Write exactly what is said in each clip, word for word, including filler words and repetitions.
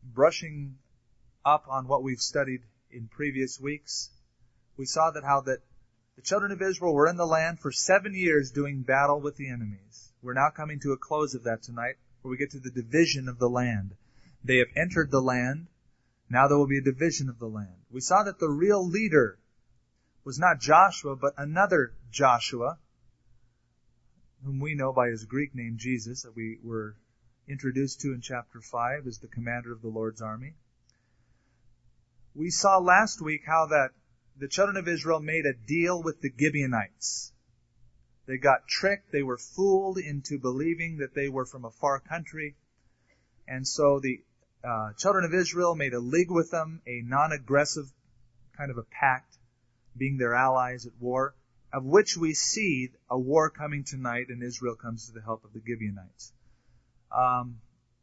brushing up on what we've studied in previous weeks, we saw that how that the children of Israel were in the land for seven years doing battle with the enemies. We're now coming to a close of that tonight, where we get to the division of the land. They have entered the land. Now there will be a division of the land. We saw that the real leader was not Joshua, but another Joshua, whom we know by his Greek name Jesus, that we were introduced to in chapter five as the commander of the Lord's army. We saw last week how that the children of Israel made a deal with the Gibeonites. They got tricked. They were fooled into believing that they were from a far country. And so the uh, children of Israel made a league with them, a non-aggressive kind of a pact, being their allies at war, of which we see a war coming tonight, and Israel comes to the help of the Gibeonites. Um,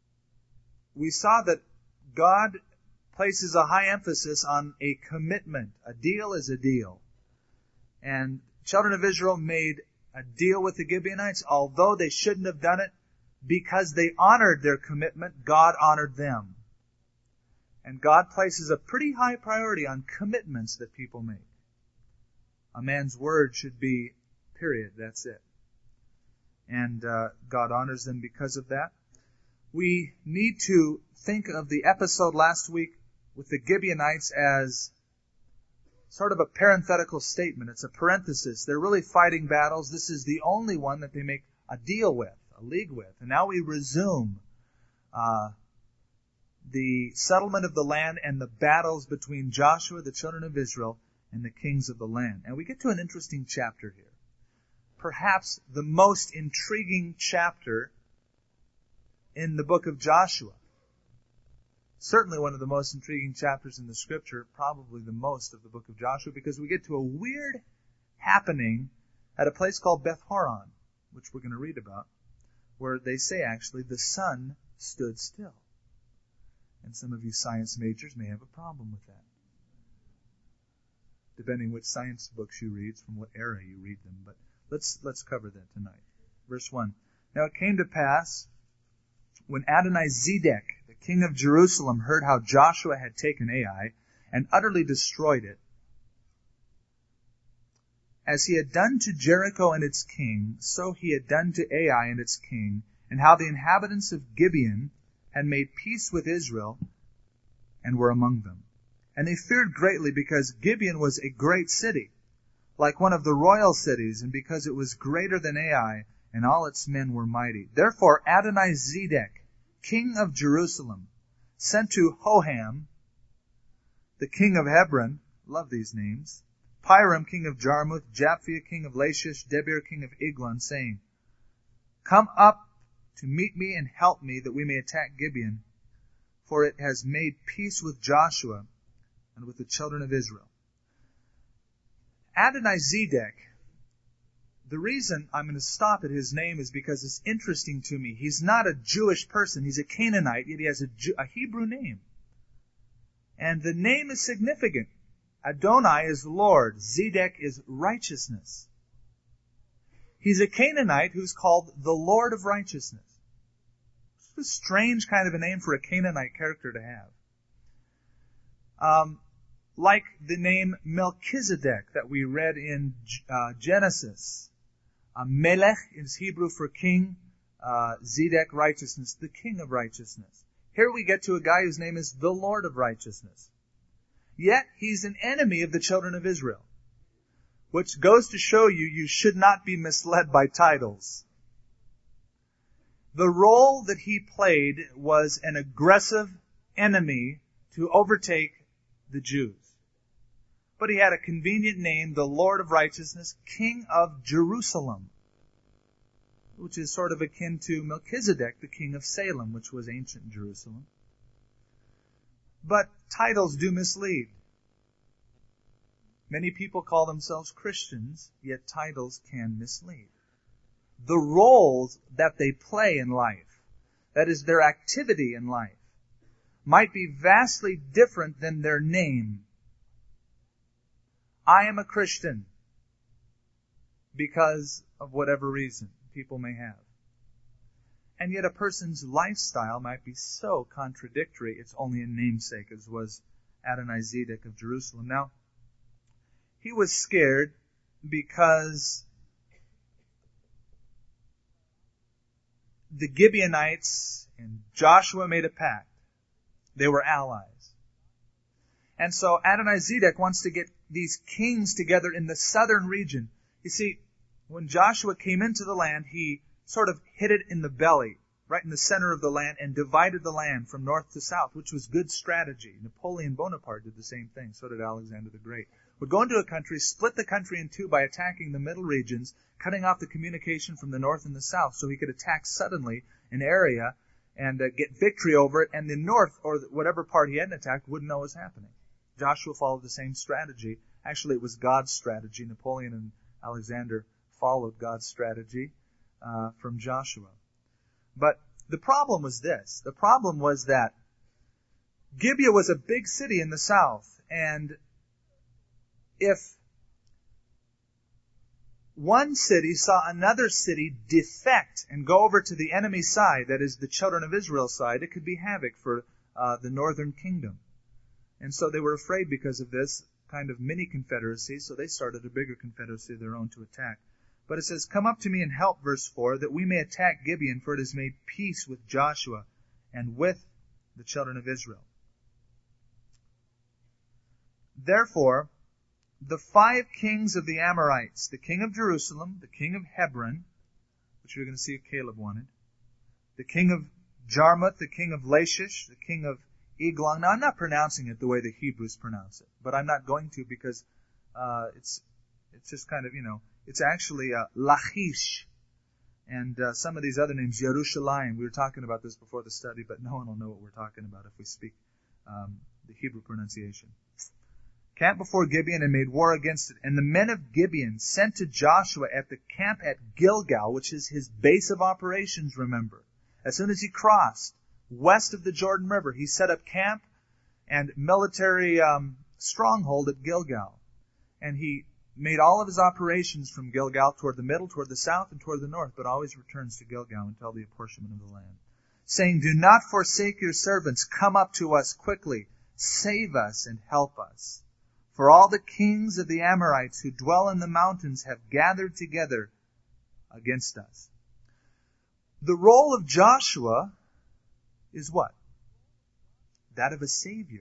we saw that God places a high emphasis on a commitment. A deal is a deal. And children of Israel made a deal with the Gibeonites, although they shouldn't have done it, because they honored their commitment, God honored them. And God places a pretty high priority on commitments that people make. A man's word should be, period, that's it. And uh, God honors them because of that. We need to think of the episode last week with the Gibeonites as sort of a parenthetical statement. It's a parenthesis. They're really fighting battles. This is the only one that they make a deal with, a league with. And now we resume uh, the settlement of the land and the battles between Joshua, the children of Israel, and the kings of the land. And we get to an interesting chapter here. Perhaps the most intriguing chapter in the book of Joshua. Certainly one of the most intriguing chapters in the Scripture, probably the most of the book of Joshua, because we get to a weird happening at a place called Beth Horon, which we're going to read about, where they say actually the sun stood still. And some of you science majors may have a problem with that, depending which science books you read, from what era you read them. But let's let's cover that tonight. Verse one. Now it came to pass, when Adonizedek, the king of Jerusalem, heard how Joshua had taken Ai and utterly destroyed it, as he had done to Jericho and its king, so he had done to Ai and its king, and how the inhabitants of Gibeon had made peace with Israel and were among them. And they feared greatly, because Gibeon was a great city, like one of the royal cities, and because it was greater than Ai, and all its men were mighty. Therefore Adonizedek, king of Jerusalem, sent to Hoham, the king of Hebron, love these names, Piram, king of Jarmuth, Japhia, king of Lachish, Debir, king of Eglon, saying, Come up to meet me and help me, that we may attack Gibeon, for it has made peace with Joshua and with the children of Israel. Adonizedek, the reason I'm going to stop at his name is because it's interesting to me. He's not a Jewish person. He's a Canaanite, yet he has a, Jew, a Hebrew name. And the name is significant. Adonai is Lord. Zedek is righteousness. He's a Canaanite who's called the Lord of Righteousness. It's a strange kind of a name for a Canaanite character to have. Um, like the name Melchizedek that we read in uh, Genesis. Uh, Melech is Hebrew for king. Uh, Zedek, righteousness, the king of righteousness. Here we get to a guy whose name is the Lord of righteousness. Yet he's an enemy of the children of Israel. Which goes to show you, you should not be misled by titles. The role that he played was an aggressive enemy to overtake the Jews. But he had a convenient name, the Lord of Righteousness, King of Jerusalem, which is sort of akin to Melchizedek, the king of Salem, which was ancient Jerusalem. But titles do mislead. Many people call themselves Christians, yet titles can mislead. The roles that they play in life, that is, their activity in life, might be vastly different than their name. I am a Christian because of whatever reason people may have. And yet a person's lifestyle might be so contradictory, it's only a namesake, as was Adonizedek of Jerusalem. Now, he was scared because the Gibeonites and Joshua made a pact. They were allies. And so Adonizedek wants to get these kings together in the southern region. You see, when Joshua came into the land, he sort of hit it in the belly, right in the center of the land, and divided the land from north to south, which was good strategy. Napoleon Bonaparte did the same thing. So did Alexander the Great. Would go into a country, split the country in two by attacking the middle regions, cutting off the communication from the north and the south, so he could attack suddenly an area and uh, get victory over it, and the north, or whatever part he hadn't attacked, wouldn't know what was happening. Joshua followed the same strategy. Actually, it was God's strategy. Napoleon and Alexander followed God's strategy uh, from Joshua. But the problem was this. The problem was that Gibeah was a big city in the south, and if one city saw another city defect and go over to the enemy side, that is the children of Israel's side, it could be havoc for uh, the northern kingdom. And so they were afraid because of this kind of mini confederacy, so they started a bigger confederacy of their own to attack. But it says, "Come up to me and help," verse four, "that we may attack Gibeon, for it has made peace with Joshua and with the children of Israel." Therefore, the five kings of the Amorites, the king of Jerusalem, the king of Hebron, which we're going to see if Caleb wanted, the king of Jarmuth, the king of Lachish, the king of Eglon. Now, I'm not pronouncing it the way the Hebrews pronounce it, but I'm not going to because uh, it's it's just kind of, you know, it's actually uh, Lachish. And uh, some of these other names, Yerushalayim. We were talking about this before the study, but no one will know what we're talking about if we speak um, the Hebrew pronunciation. Camped before Gibeon and made war against it. And the men of Gibeon sent to Joshua at the camp at Gilgal, which is his base of operations, remember. As soon as he crossed west of the Jordan River, he set up camp and military um, stronghold at Gilgal. And he made all of his operations from Gilgal toward the middle, toward the south, and toward the north, but always returns to Gilgal until the apportionment of the land. Saying, "Do not forsake your servants. Come up to us quickly. Save us and help us. For all the kings of the Amorites who dwell in the mountains have gathered together against us." The role of Joshua is what? That of a savior.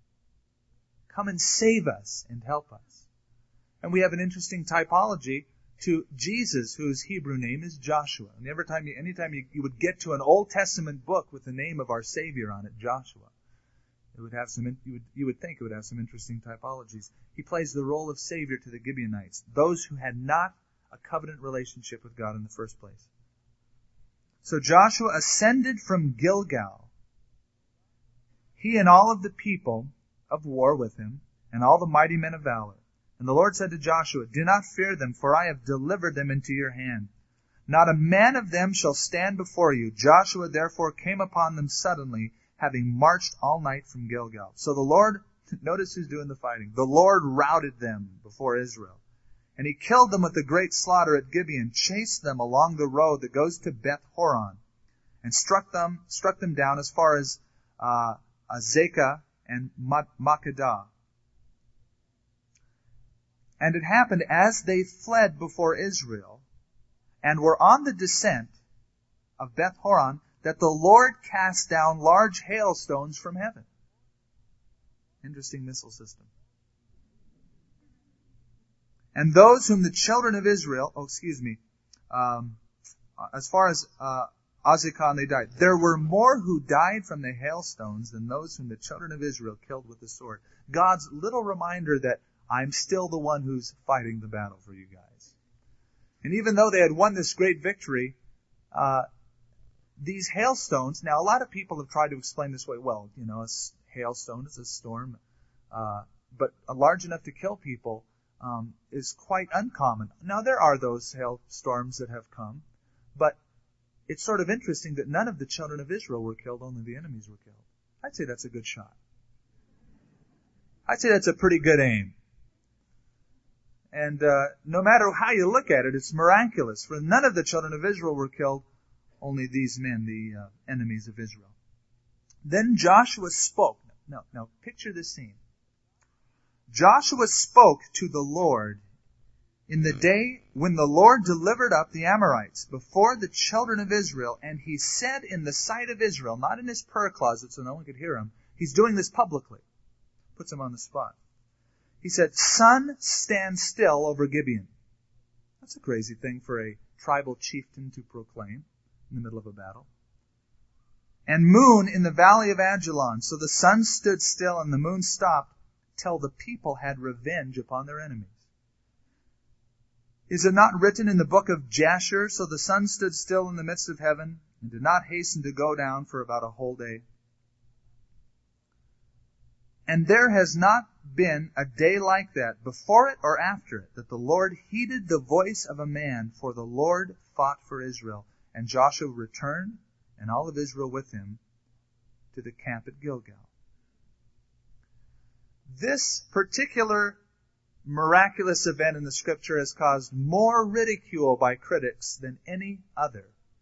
Come and save us and help us. And we have an interesting typology to Jesus, whose Hebrew name is Joshua. And every time you, anytime you, you would get to an Old Testament book with the name of our Savior on it, Joshua, it would have some. You would you would think it would have some interesting typologies. He plays the role of Savior to the Gibeonites, those who had not a covenant relationship with God in the first place. So Joshua ascended from Gilgal, he and all of the people of war with him, and all the mighty men of valor. And the Lord said to Joshua, "Do not fear them, for I have delivered them into your hand. Not a man of them shall stand before you." Joshua therefore came upon them suddenly, having marched all night from Gilgal. So the Lord, notice who's doing the fighting. The Lord routed them before Israel. And he killed them with a great slaughter at Gibeon, chased them along the road that goes to Beth Horon, and struck them, struck them down as far as uh, Azekah and Makkedah. And it happened as they fled before Israel and were on the descent of Beth Horon that the Lord cast down large hailstones from heaven. Interesting missile system. And those whom the children of Israel, oh, excuse me, um, as far as uh, Azekah, they died. There were more who died from the hailstones than those whom the children of Israel killed with the sword. God's little reminder that I'm still the one who's fighting the battle for you guys. And even though they had won this great victory, uh, these hailstones, now a lot of people have tried to explain this way, well, you know, a hailstone is a storm, uh, but a large enough to kill people um, is quite uncommon. Now there are those hailstorms that have come, but it's sort of interesting that none of the children of Israel were killed, only the enemies were killed. I'd say that's a good shot. I'd say that's a pretty good aim. And uh, no matter how you look at it, it's miraculous. For none of the children of Israel were killed, only these men, the uh, enemies of Israel. Then Joshua spoke. No, no, picture this scene. Joshua spoke to the Lord in the day when the Lord delivered up the Amorites before the children of Israel, and he said in the sight of Israel, not in his prayer closet so no one could hear him, he's doing this publicly. Puts him on the spot. He said, "Sun, stand still over Gibeon." That's a crazy thing for a tribal chieftain to proclaim in the middle of a battle. "And moon in the valley of Ajalon." So the sun stood still and the moon stopped till the people had revenge upon their enemies. "Is it not written in the book of Jasher, so the sun stood still in the midst of heaven and did not hasten to go down for about a whole day? And there has not been a day like that, before it or after it, that the Lord heeded the voice of a man, for the Lord fought for Israel. And Joshua returned, and all of Israel with him, to the camp at Gilgal." This particular miraculous event in the Scripture has caused more ridicule by critics than any other.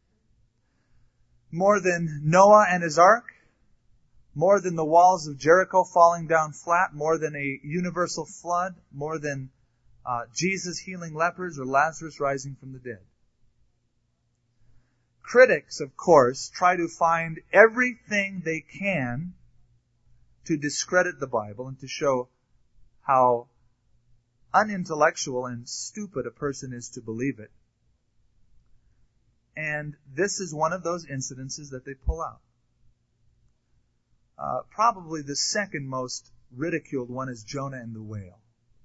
More than Noah and his ark, more than the walls of Jericho falling down flat, more than a universal flood, more than uh, Jesus healing lepers or Lazarus rising from the dead. Critics, of course, try to find everything they can to discredit the Bible and to show how unintellectual and stupid a person is to believe it. And this is one of those incidences that they pull out. Uh, probably the second most ridiculed one is Jonah and the whale.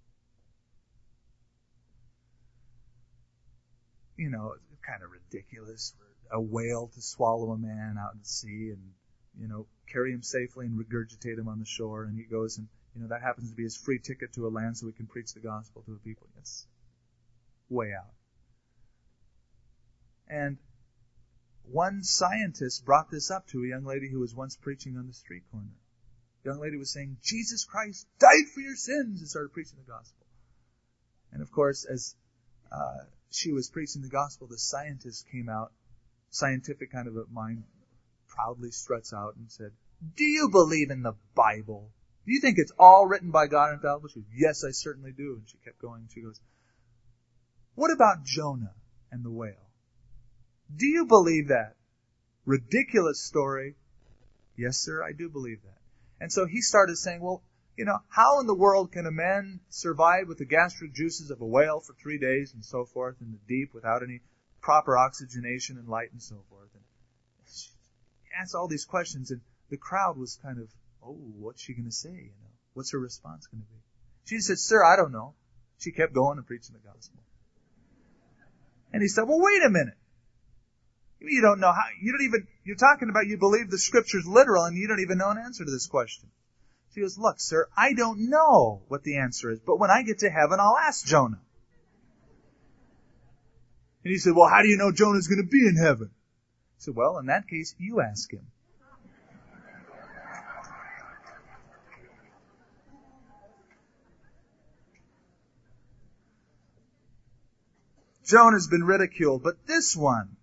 You know, it's kind of ridiculous for a whale to swallow a man out in the sea and, you know, carry him safely and regurgitate him on the shore. And he goes and, you know, that happens to be his free ticket to a land so he can preach the gospel to the people. It's way out. And one scientist brought this up to a young lady who was once preaching on the street corner. The young lady was saying, "Jesus Christ died for your sins," and started preaching the gospel. And of course, as uh, she was preaching the gospel, the scientist came out, scientific kind of a mind, proudly struts out and said, "Do you believe in the Bible? Do you think it's all written by God and infallible?" She goes, "Yes, I certainly do." And she kept going. She goes, "What about Jonah and the whale? Do you believe that?" Ridiculous story. "Yes, sir, I do believe that." And so he started saying, well, you know, how in the world can a man survive with the gastric juices of a whale for three days and so forth in the deep without any proper oxygenation and light and so forth? And he asked all these questions, and the crowd was kind of, oh, what's she going to say? You know, what's her response going to be? She said, "Sir, I don't know." She kept going and preaching the gospel. And he said, "Well, wait a minute. You don't know how, you don't even, you're talking about you believe the Scripture's literal and you don't even know an answer to this question." She goes, "Look, sir, I don't know what the answer is, but when I get to heaven, I'll ask Jonah." And he said, "Well, how do you know Jonah's going to be in heaven?" I said, "Well, in that case, you ask him." Jonah's been ridiculed, but this one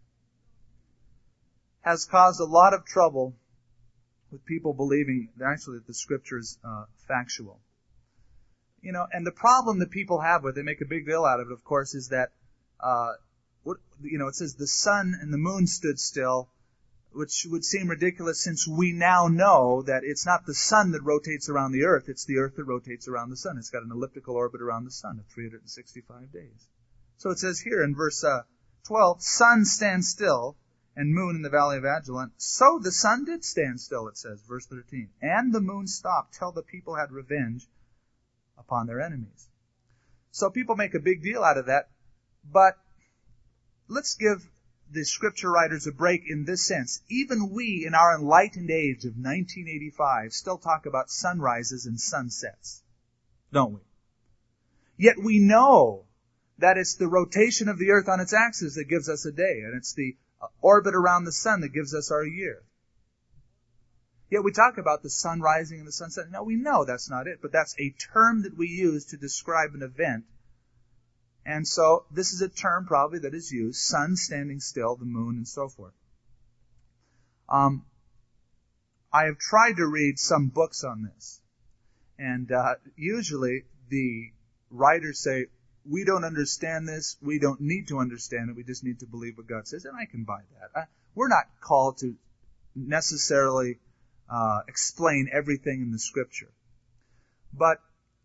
has caused a lot of trouble with people believing that actually that the Scripture is uh, factual. You know, and the problem that people have with it, they make a big deal out of it, of course, is that, uh, what, you know, it says the sun and the moon stood still, which would seem ridiculous since we now know that it's not the sun that rotates around the earth, it's the earth that rotates around the sun. It's got an elliptical orbit around the sun of three hundred sixty-five days. So it says here in verse uh, twelve, "Sun stand still, and moon in the valley of Ajalon." So the sun did stand still, it says, verse thirteen. "And the moon stopped till the people had revenge upon their enemies." So people make a big deal out of that, but let's give the Scripture writers a break in this sense. Even we, in our enlightened age of nineteen eighty-five, still talk about sunrises and sunsets, don't we? Yet we know that it's the rotation of the earth on its axis that gives us a day, and it's the orbit around the sun that gives us our year. Yet we talk about the sun rising and the sun setting. Now we know that's not it, but that's a term that we use to describe an event And so this is a term probably that is used, sun standing still, the moon, and so forth. Um, I have tried to read some books on this. And uh, usually the writers say, we don't understand this, we don't need to understand it, we just need to believe what God says. And I can buy that. I, we're not called to necessarily uh, explain everything in the Scripture. But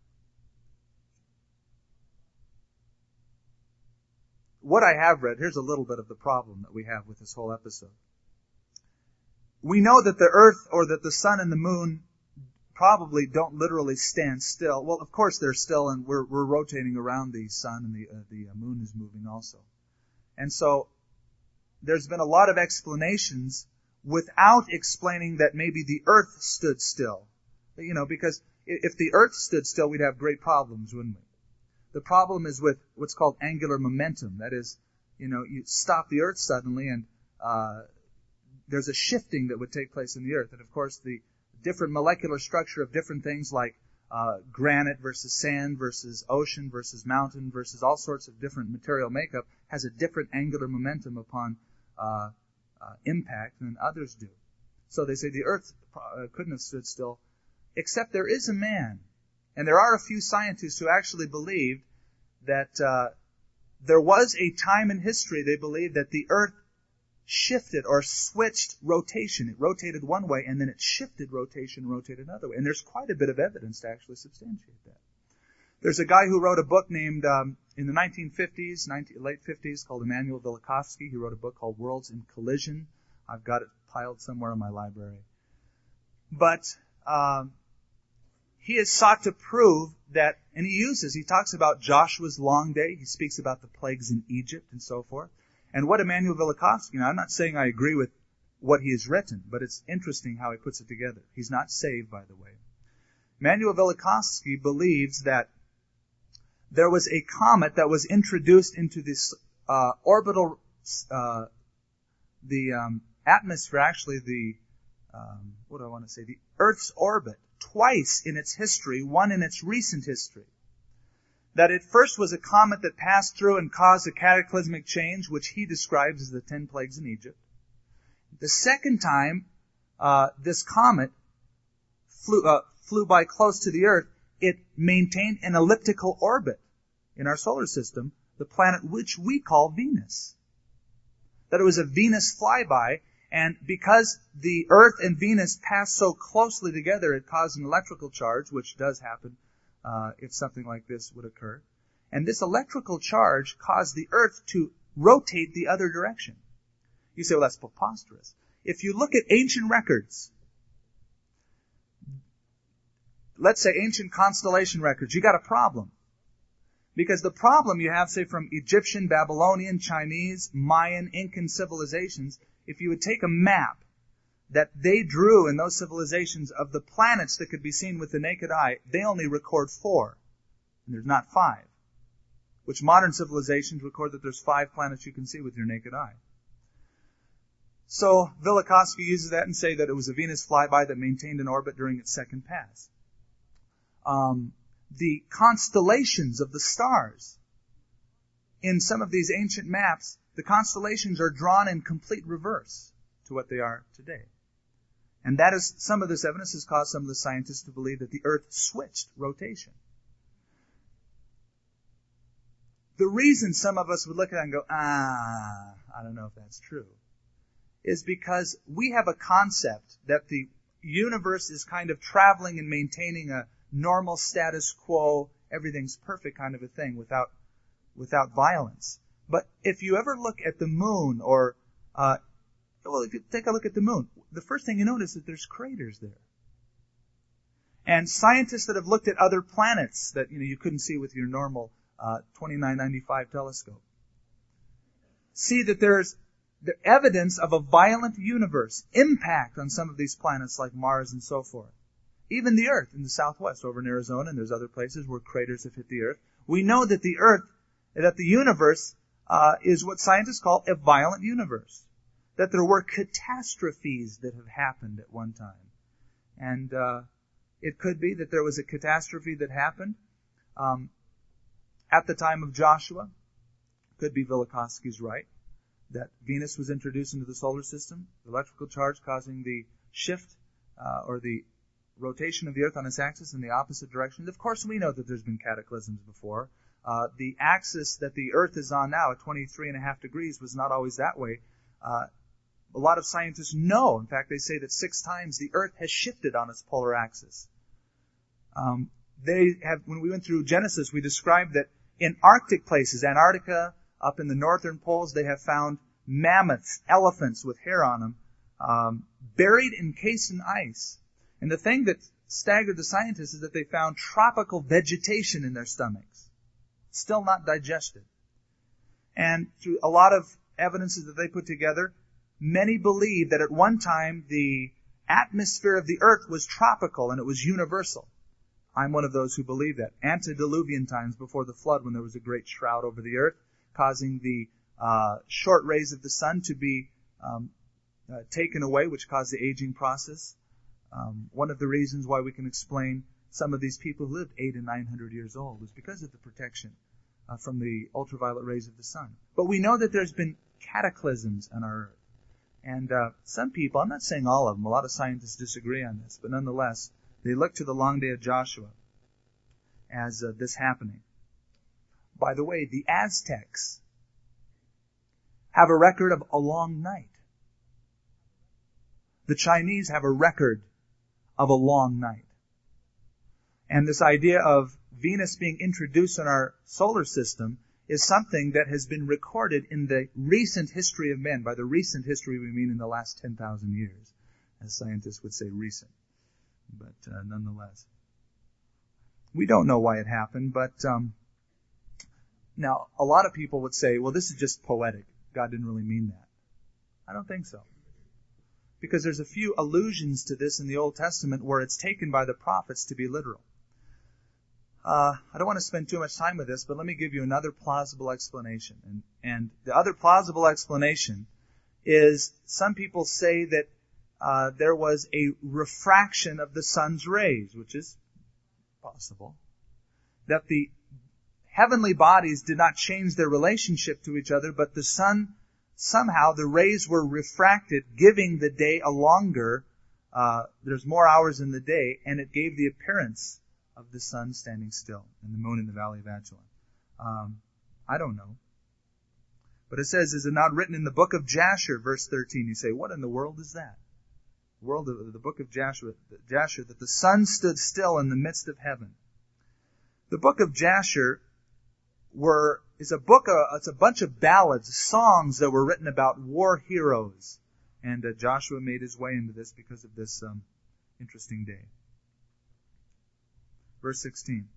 what I have read, here's a little bit of the problem that we have with this whole episode. We know that the earth or that the sun and the moon probably don't literally stand still. Well, of course they're still, and we're, we're rotating around the sun, and the, uh, the moon is moving also. And so there's been a lot of explanations without explaining that maybe the earth stood still. You know, because if the earth stood still, we'd have great problems, wouldn't we? The problem is with what's called angular momentum. That is, you know, you stop the earth suddenly and uh there's a shifting that would take place in the earth. And of course, the different molecular structure of different things like uh granite versus sand versus ocean versus mountain versus all sorts of different material makeup has a different angular momentum upon uh, uh impact than others do. So they say the earth uh, couldn't have stood still, except there is a man. And there are a few scientists who actually believed that uh, there was a time in history, they believed, that the earth shifted or switched rotation. It rotated one way, and then it shifted rotation, rotated another way. And there's quite a bit of evidence to actually substantiate that. There's a guy who wrote a book named, um, in the nineteen fifties, nineteen, late fifties, called Immanuel Velikovsky. He wrote a book called Worlds in Collision. I've got it piled somewhere in my library. But um, he has sought to prove that, and he uses, he talks about Joshua's long day. He speaks about the plagues in Egypt and so forth. And what Immanuel Velikovsky, now I'm not saying I agree with what he has written, but it's interesting how he puts it together. He's not saved, by the way. Immanuel Velikovsky believes that there was a comet that was introduced into this uh, orbital, uh, the um, atmosphere, actually the, um, what do I want to say, the Earth's orbit, twice in its history, one in its recent history. That it first was a comet that passed through and caused a cataclysmic change, which he describes as the ten plagues in Egypt. The second time uh, this comet flew, uh, flew by close to the Earth, it maintained an elliptical orbit in our solar system, the planet which we call Venus. That it was a Venus flyby, and because the Earth and Venus passed so closely together, it caused an electrical charge, which does happen uh, if something like this would occur. And this electrical charge caused the Earth to rotate the other direction. You say, well, that's preposterous. If you look at ancient records, let's say ancient constellation records, you got a problem. Because the problem you have, say, from Egyptian, Babylonian, Chinese, Mayan, Incan civilizations, if you would take a map that they drew in those civilizations of the planets that could be seen with the naked eye, they only record four. And there's not five. Which modern civilizations record that there's five planets you can see with your naked eye. So Velikovsky uses that and say that it was a Venus flyby that maintained an orbit during its second pass. Um, the constellations of the stars. In some of these ancient maps, the constellations are drawn in complete reverse to what they are today. And that is, some of this evidence has caused some of the scientists to believe that the Earth switched rotation. The reason some of us would look at that and go, ah, I don't know if that's true, is because we have a concept that the universe is kind of traveling and maintaining a normal status quo, everything's perfect kind of a thing without without violence. But if you ever look at the moon, or, uh, well, if you take a look at the moon, the first thing you notice is that there's craters there. And scientists that have looked at other planets that, you know, you couldn't see with your normal uh, twenty-nine ninety-five telescope see that there's the evidence of a violent universe impact on some of these planets like Mars and so forth. Even the Earth in the southwest, over in Arizona, and there's other places where craters have hit the Earth. We know that the Earth, that the universe uh, is what scientists call a violent universe. That there were catastrophes that have happened at one time. And uh, it could be that there was a catastrophe that happened. Um, at the time of Joshua. Could be Velikovsky's right, that Venus was introduced into the solar system, the electrical charge causing the shift uh, or the rotation of the Earth on its axis in the opposite direction. Of course, we know that there's been cataclysms before. Uh, the axis that the Earth is on now at twenty-three and a half degrees was not always that way. Uh, a lot of scientists know. In fact, they say that six times the Earth has shifted on its polar axis. Um, they have, when we went through Genesis, we described that in Arctic places, Antarctica, up in the northern poles, they have found mammoths, elephants with hair on them, um, buried encased in ice. And the thing that staggered the scientists is that they found tropical vegetation in their stomachs, still not digested. And through a lot of evidences that they put together, many believe that at one time the atmosphere of the earth was tropical and it was universal. I'm one of those who believe that. Antediluvian times, before the flood, when there was a great shroud over the earth, causing the uh, short rays of the sun to be um, uh, taken away, which caused the aging process. Um, one of the reasons why we can explain some of these people who lived eight and nine hundred years old is because of the protection uh, from the ultraviolet rays of the sun. But we know that there's been cataclysms on our earth. And uh, some people, I'm not saying all of them, a lot of scientists disagree on this, but nonetheless, they look to the long day of Joshua as uh, this happening. By the way, the Aztecs have a record of a long night. The Chinese have a record of a long night. And this idea of Venus being introduced in our solar system is something that has been recorded in the recent history of men. By the recent history, we mean in the last ten thousand years. As scientists would say, recent. But uh, nonetheless. We don't know why it happened, but um, now a lot of people would say, well, this is just poetic. God didn't really mean that. I don't think so. Because there's a few allusions to this in the Old Testament where it's taken by the prophets to be literal. Uh, I don't want to spend too much time with this, but let me give you another plausible explanation. And, and the other plausible explanation is some people say that uh, there was a refraction of the sun's rays, which is possible. That the heavenly bodies did not change their relationship to each other, but the sun, somehow the rays were refracted, giving the day a longer, uh, there's more hours in the day, and it gave the appearance of the sun standing still and the moon in the valley of Ajalon. Um, I don't know. But it says, is it not written in the book of Jasher, verse thirteen? You say, what in the world is that? The world of the book of Jasher, Jasher, that the sun stood still in the midst of heaven. The book of Jasher were is a book. Uh, it's a bunch of ballads, songs that were written about war heroes, and uh, Joshua made his way into this because of this um, interesting day. Verse sixteen.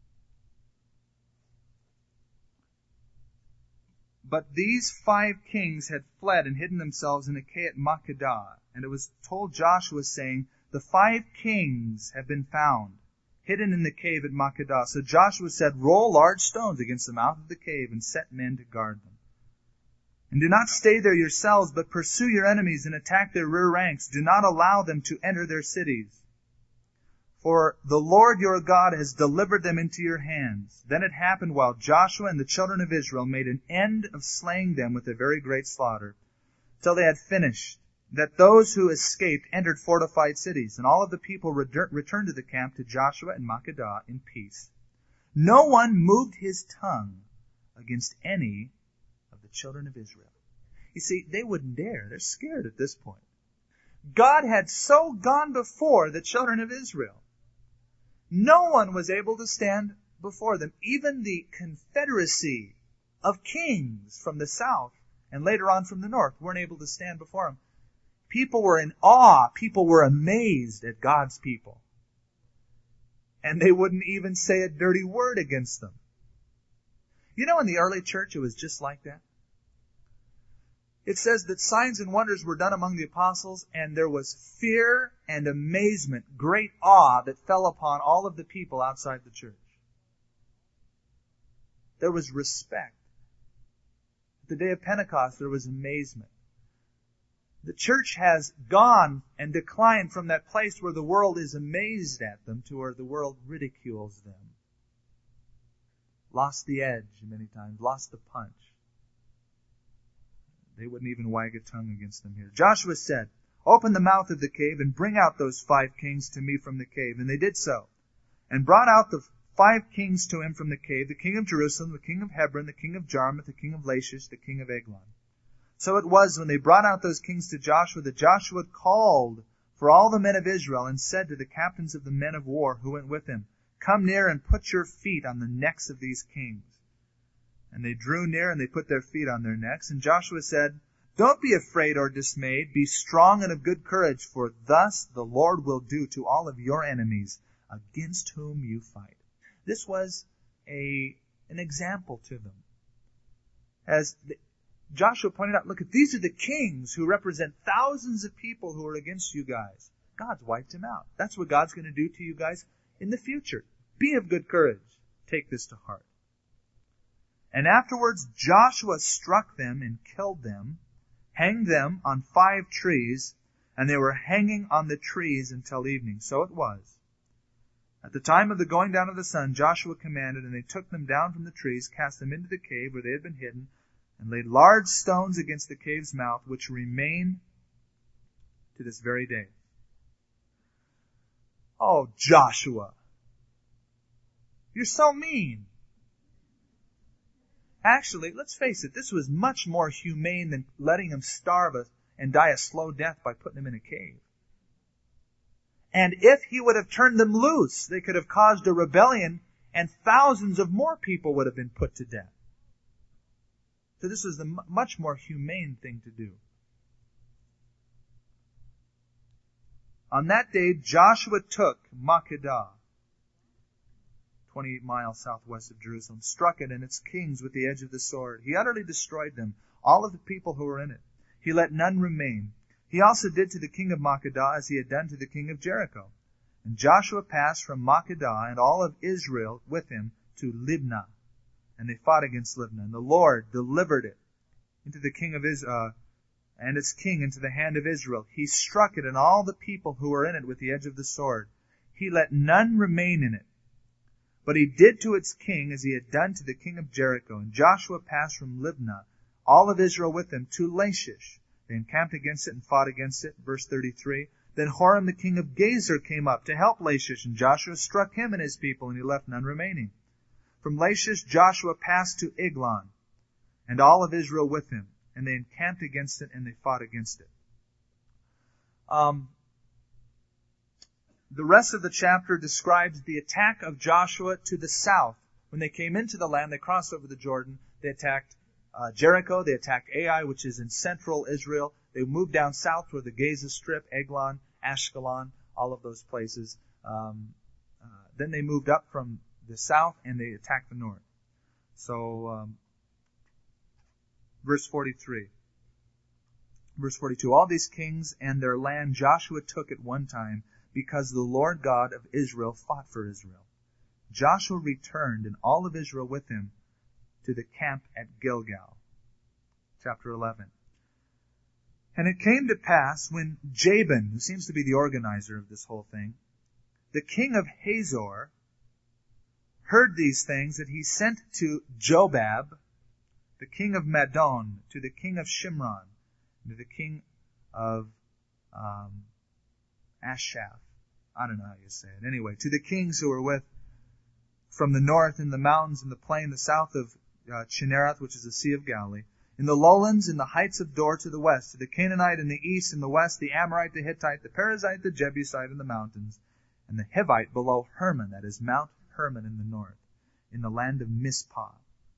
But these five kings had fled and hidden themselves in a cave at Makkedah. And it was told Joshua, saying, the five kings have been found, hidden in the cave at Makkedah. So Joshua said, roll large stones against the mouth of the cave and set men to guard them. And do not stay there yourselves, but pursue your enemies and attack their rear ranks. Do not allow them to enter their cities. For the Lord your God has delivered them into your hands. Then it happened while Joshua and the children of Israel made an end of slaying them with a very great slaughter, till they had finished, that those who escaped entered fortified cities, and all of the people returned to the camp to Joshua and Makkedah in peace. No one moved his tongue against any of the children of Israel. You see, they wouldn't dare. They're scared at this point. God had so gone before the children of Israel. No one was able to stand before them. Even the confederacy of kings from the south and later on from the north weren't able to stand before them. People were in awe. People were amazed at God's people. And they wouldn't even say a dirty word against them. You know, in the early church, it was just like that. It says that signs and wonders were done among the apostles, and there was fear and amazement, great awe that fell upon all of the people outside the church. There was respect. The day of Pentecost, there was amazement. The church has gone and declined from that place where the world is amazed at them to where the world ridicules them. lost the edge many times, lost the punch. They wouldn't even wag a tongue against them here. Joshua said, "Open the mouth of the cave and bring out those five kings to me from the cave." And they did so, and brought out the five kings to him from the cave, the king of Jerusalem, the king of Hebron, the king of Jarmuth, the king of Lachish, the king of Eglon. So it was when they brought out those kings to Joshua that Joshua called for all the men of Israel and said to the captains of the men of war who went with him, "Come near and put your feet on the necks of these kings." And they drew near and they put their feet on their necks. And Joshua said, "Don't be afraid or dismayed. Be strong and of good courage, for thus the Lord will do to all of your enemies against whom you fight." This was a an example to them. As the, Joshua pointed out, look, these are the kings who represent thousands of people who are against you guys. God's wiped them out. That's what God's going to do to you guys in the future. Be of good courage. Take this to heart. And afterwards Joshua struck them and killed them, hanged them on five trees, and they were hanging on the trees until evening. So it was. At the time of the going down of the sun, Joshua commanded, and they took them down from the trees, cast them into the cave where they had been hidden, and laid large stones against the cave's mouth, which remain to this very day. Oh, Joshua, you're so mean. Actually, let's face it, this was much more humane than letting him starve and die a slow death by putting him in a cave. And if he would have turned them loose, they could have caused a rebellion, and thousands of more people would have been put to death. So this was the much more humane thing to do. On that day, Joshua took Makkedah, twenty-eight miles southwest of Jerusalem, struck it and its kings with the edge of the sword. He utterly destroyed them, all of the people who were in it. He let none remain. He also did to the king of Makkedah as he had done to the king of Jericho. And Joshua passed from Makkedah and all of Israel with him to Libnah. And they fought against Libnah. And the Lord delivered it into the king of Israel, uh, and its king into the hand of Israel. He struck it and all the people who were in it with the edge of the sword. He let none remain in it. But he did to its king as he had done to the king of Jericho. And Joshua passed from Libnah, all of Israel with him, to Lachish. They encamped against it and fought against it. Verse thirty-three. Then Horam the king of Gezer came up to help Lachish, and Joshua struck him and his people, and he left none remaining. From Lachish Joshua passed to Eglon, and all of Israel with him, and they encamped against it, and they fought against it. Um, the rest of the chapter describes the attack of Joshua to the south. When they came into the land, they crossed over the Jordan, they attacked Uh, Jericho, they attacked Ai, which is in central Israel. They moved down south toward the Gaza Strip, Eglon, Ashkelon, all of those places. Um, uh, then they moved up from the south and they attacked the north. So, um, verse forty-three. Verse forty-two, all these kings and their land Joshua took at one time because the Lord God of Israel fought for Israel. Joshua returned and all of Israel with him to the camp at Gilgal. Chapter eleven. And it came to pass when Jabin, who seems to be the organizer of this whole thing, the king of Hazor, heard these things, that he sent to Jobab, the king of Madon, to the king of Shimron, and to the king of um, Ashaph. I don't know how you say it. Anyway, to the kings who were with from the north in the mountains in the plain, the south of uh, Chinnereth, which is the Sea of Galilee, in the lowlands, in the heights of Dor to the west, to the Canaanite in the east, in the west, the Amorite, the Hittite, the Perizzite, the Jebusite in the mountains, and the Hivite below Hermon, that is Mount Hermon in the north, in the land of Mizpah.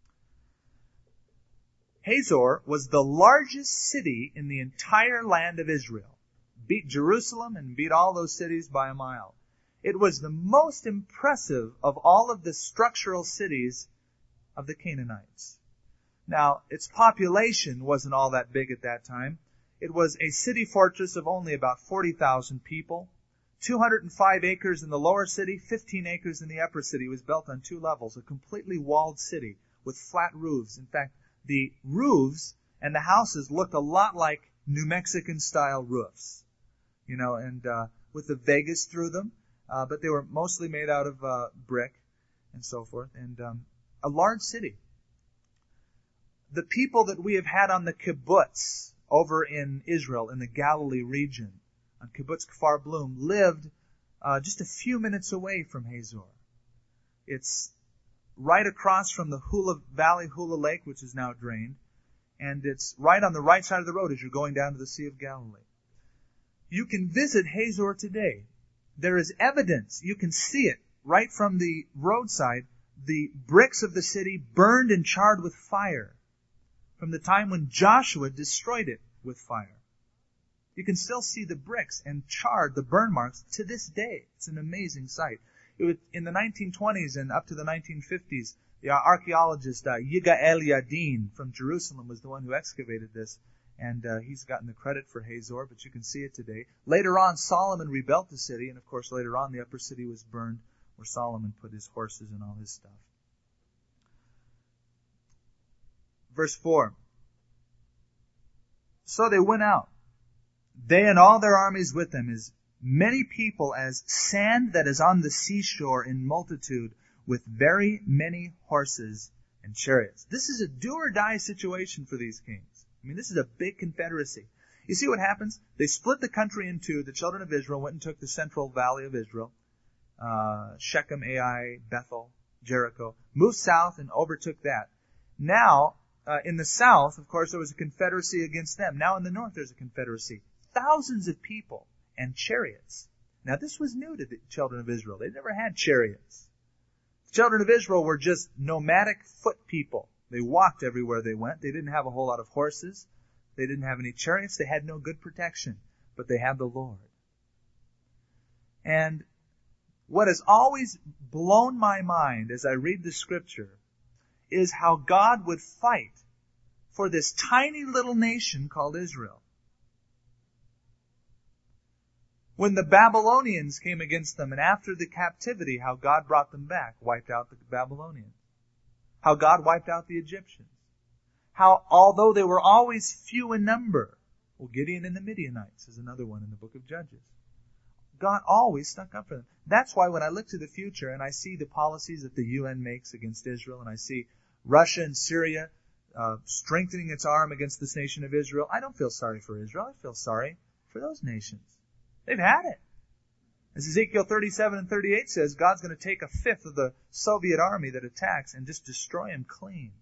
Hazor was the largest city in the entire land of Israel. Beat Jerusalem and beat all those cities by a mile. It was the most impressive of all of the structural cities of the Canaanites. Now, its population wasn't all that big at that time. It was a city fortress of only about forty thousand people. two hundred five acres in the lower city, fifteen acres in the upper city. It was built on two levels, a completely walled city with flat roofs. In fact, the roofs and the houses looked a lot like New Mexican-style roofs, you know, and uh, with the Vegas through them. Uh, but they were mostly made out of uh, brick and so forth. And um, a large city. The people that we have had on the kibbutz over in Israel, in the Galilee region, on Kibbutz Kfar Blum, lived uh, just a few minutes away from Hazor. It's right across from the Hula Valley, Hula Lake, which is now drained, and it's right on the right side of the road as you're going down to the Sea of Galilee. You can visit Hazor today. There is evidence. You can see it right from the roadside. The bricks of the city burned and charred with fire from the time when Joshua destroyed it with fire. You can still see the bricks and charred, the burn marks, to this day. It's an amazing sight. It was, in the nineteen twenties and up to the nineteen fifties, the archaeologist uh, Yigael Yadin from Jerusalem was the one who excavated this, and uh, he's gotten the credit for Hazor, but you can see it today. Later on, Solomon rebuilt the city, and of course later on the upper city was burned where Solomon put his horses and all his stuff. Verse four. So they went out, they and all their armies with them, as many people as sand that is on the seashore in multitude, with very many horses and chariots. This is a do-or-die situation for these kings. I mean, this is a big confederacy. You see what happens? They split the country in two. The children of Israel went and took the central valley of Israel, uh, Shechem, Ai, Bethel, Jericho, moved south and overtook that. Now, uh, in the south, of course, there was a confederacy against them. Now in the north, there's a confederacy. Thousands of people and chariots. Now this was new to the children of Israel. They never had chariots. The children of Israel were just nomadic foot people. They walked everywhere they went. They didn't have a whole lot of horses. They didn't have any chariots. They had no good protection. But they had the Lord. And what has always blown my mind as I read the scripture is how God would fight for this tiny little nation called Israel. When the Babylonians came against them, and after the captivity, how God brought them back, wiped out the Babylonians. How God wiped out the Egyptians. How, although they were always few in number, well, Gideon and the Midianites is another one in the book of Judges. God always stuck up for them. That's why when I look to the future and I see the policies that the U N makes against Israel, and I see Russia and Syria uh, strengthening its arm against this nation of Israel, I don't feel sorry for Israel. I feel sorry for those nations. They've had it. As Ezekiel thirty-seven and thirty-eight says, God's going to take a fifth of the Soviet army that attacks and just destroy them clean.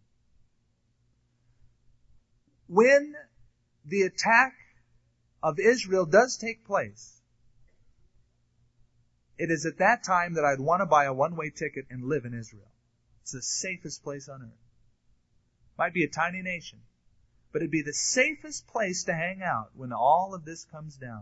When the attack of Israel does take place, it is at that time that I'd want to buy a one-way ticket and live in Israel. It's the safest place on earth. Might be a tiny nation, but it'd be the safest place to hang out when all of this comes down.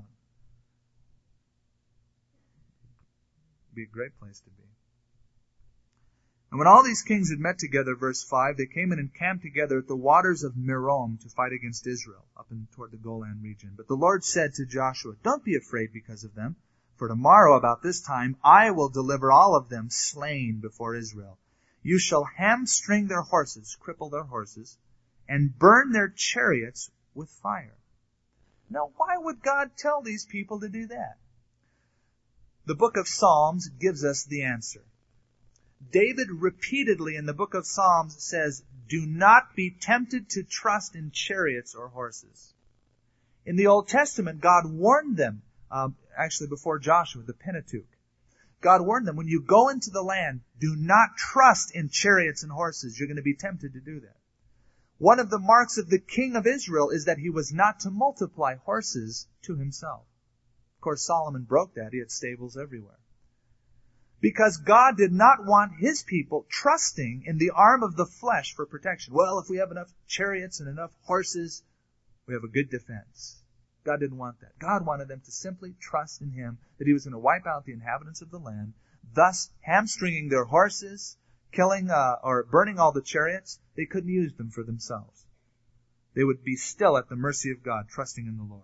It'd be a great place to be. And when all these kings had met together, verse five, they came and encamped together at the waters of Merom to fight against Israel, up in toward the Golan region. But the Lord said to Joshua, "Don't be afraid because of them, for tomorrow about this time I will deliver all of them slain before Israel. You shall hamstring their horses," cripple their horses, "and burn their chariots with fire." Now, why would God tell these people to do that? The book of Psalms gives us the answer. David repeatedly in the book of Psalms says, "Do not be tempted to trust in chariots or horses." In the Old Testament, God warned them, um, actually before Joshua, the Pentateuch. God warned them, when you go into the land, do not trust in chariots and horses. You're going to be tempted to do that. One of the marks of the king of Israel is that he was not to multiply horses to himself. Of course, Solomon broke that. He had stables everywhere. Because God did not want his people trusting in the arm of the flesh for protection. Well, if we have enough chariots and enough horses, we have a good defense. God didn't want that. God wanted them to simply trust in him, that he was going to wipe out the inhabitants of the land, thus hamstringing their horses, killing uh, or burning all the chariots. They couldn't use them for themselves. They would be still at the mercy of God, trusting in the Lord.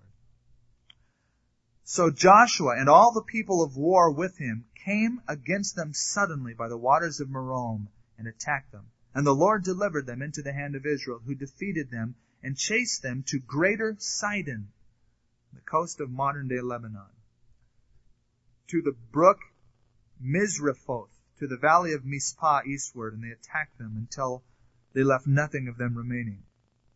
So Joshua and all the people of war with him came against them suddenly by the waters of Merom and attacked them. And the Lord delivered them into the hand of Israel, who defeated them and chased them to Greater Sidon, the coast of modern-day Lebanon, to the brook Mizrephoth, to the valley of Mizpah eastward, and they attacked them until they left nothing of them remaining.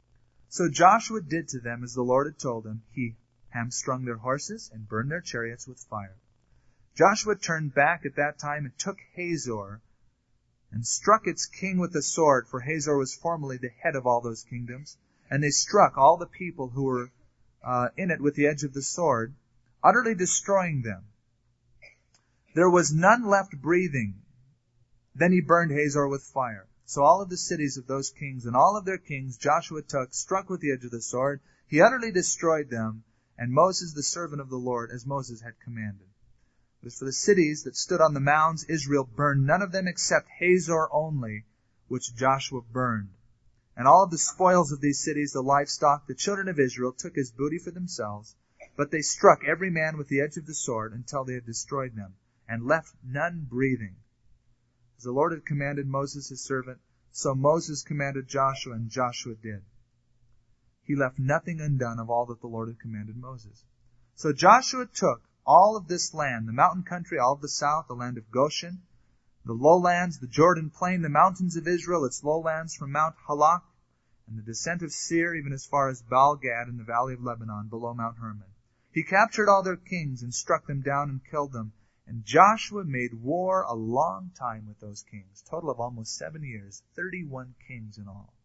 So Joshua did to them as the Lord had told him. He hamstrung their horses and burned their chariots with fire. Joshua turned back at that time and took Hazor and struck its king with the sword, for Hazor was formerly the head of all those kingdoms. And they struck all the people who were uh, in it with the edge of the sword, utterly destroying them. There was none left breathing. Then he burned Hazor with fire. So all of the cities of those kings and all of their kings Joshua took, struck with the edge of the sword. He utterly destroyed them, and Moses, the servant of the Lord, as Moses had commanded. As for the cities that stood on the mounds, Israel burned none of them except Hazor only, which Joshua burned. And all of the spoils of these cities, the livestock, the children of Israel took as booty for themselves. But they struck every man with the edge of the sword until they had destroyed them, and left none breathing. As the Lord had commanded Moses his servant, so Moses commanded Joshua, and Joshua did. He left nothing undone of all that the Lord had commanded Moses. So Joshua took all of this land, the mountain country, all of the south, the land of Goshen, the lowlands, the Jordan plain, the mountains of Israel, its lowlands from Mount Halak, and the descent of Seir, even as far as Baal-Gad in the valley of Lebanon, below Mount Hermon. He captured all their kings and struck them down and killed them. And Joshua made war a long time with those kings, total of almost seven years, thirty-one kings in all.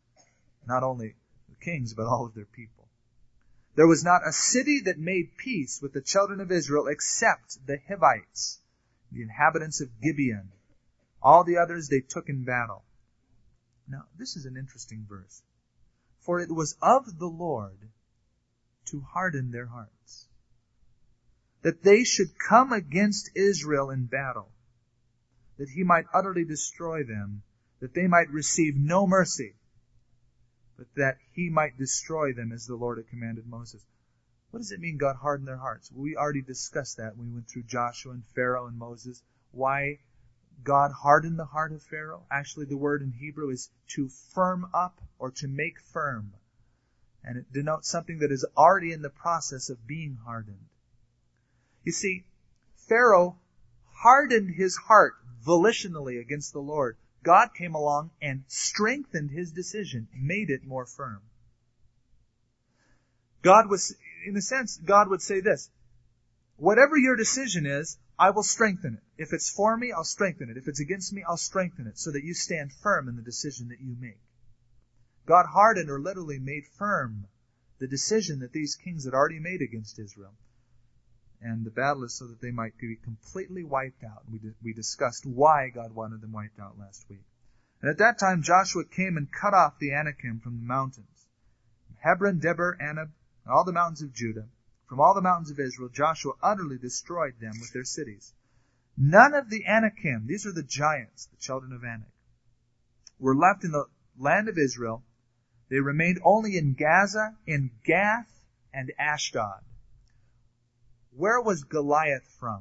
Not only the kings, but all of their people. There was not a city that made peace with the children of Israel except the Hivites, the inhabitants of Gibeon. All the others they took in battle. Now, this is an interesting verse. For it was of the Lord to harden their hearts, that they should come against Israel in battle, that he might utterly destroy them, that they might receive no mercy, but that he might destroy them as the Lord had commanded Moses. What does it mean God hardened their hearts? We already discussed that when we went through Joshua and Pharaoh and Moses. Why God hardened the heart of Pharaoh? Actually, the word in Hebrew is to firm up or to make firm. And it denotes something that is already in the process of being hardened. You see, Pharaoh hardened his heart volitionally against the Lord. God came along and strengthened his decision, made it more firm. God was, in a sense, God would say this: whatever your decision is, I will strengthen it. If it's for me, I'll strengthen it. If it's against me, I'll strengthen it, so that you stand firm in the decision that you make. God hardened, or literally made firm, the decision that these kings had already made against Israel. And the battle is so that they might be completely wiped out. We, we discussed why God wanted them wiped out last week. And at that time Joshua came and cut off the Anakim from the mountains. Hebron, Debir, Anab, and all the mountains of Judah. From all the mountains of Israel, Joshua utterly destroyed them with their cities. None of the Anakim, these are the giants, the children of Anak, were left in the land of Israel. They remained only in Gaza, in Gath, and Ashdod. Where was Goliath from?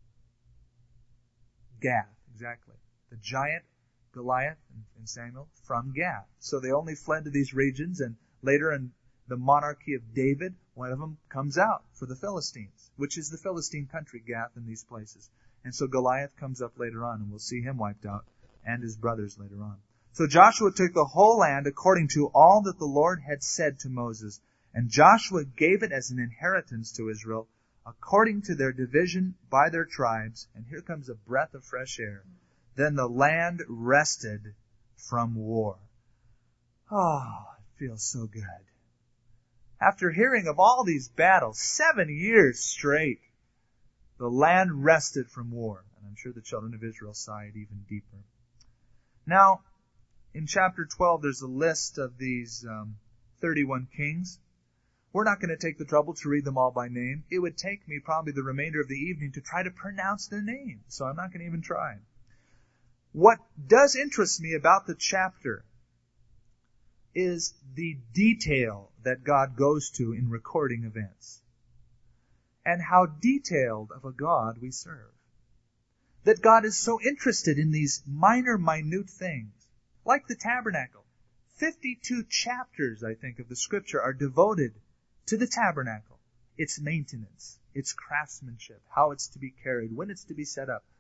Gath, exactly. The giant Goliath in Samuel from Gath. So they only fled to these regions, and later in the monarchy of David, one of them comes out for the Philistines, which is the Philistine country, Gath, in these places. And so Goliath comes up later on, and we'll see him wiped out, and his brothers later on. So Joshua took the whole land according to all that the Lord had said to Moses, and Joshua gave it as an inheritance to Israel, according to their division by their tribes. And here comes a breath of fresh air. Then the land rested from war. Oh, it feels so good. After hearing of all these battles, seven years straight, the land rested from war. And I'm sure the children of Israel sighed even deeper. Now, in chapter twelve, there's a list of these um, thirty-one kings. We're not going to take the trouble to read them all by name. It would take me probably the remainder of the evening to try to pronounce their names, so I'm not going to even try. What does interest me about the chapter is the detail that God goes to in recording events, and how detailed of a God we serve. That God is so interested in these minor, minute things, like the tabernacle. fifty-two chapters, I think, of the Scripture are devoted to the tabernacle, its maintenance, its craftsmanship, how it's to be carried, when it's to be set up,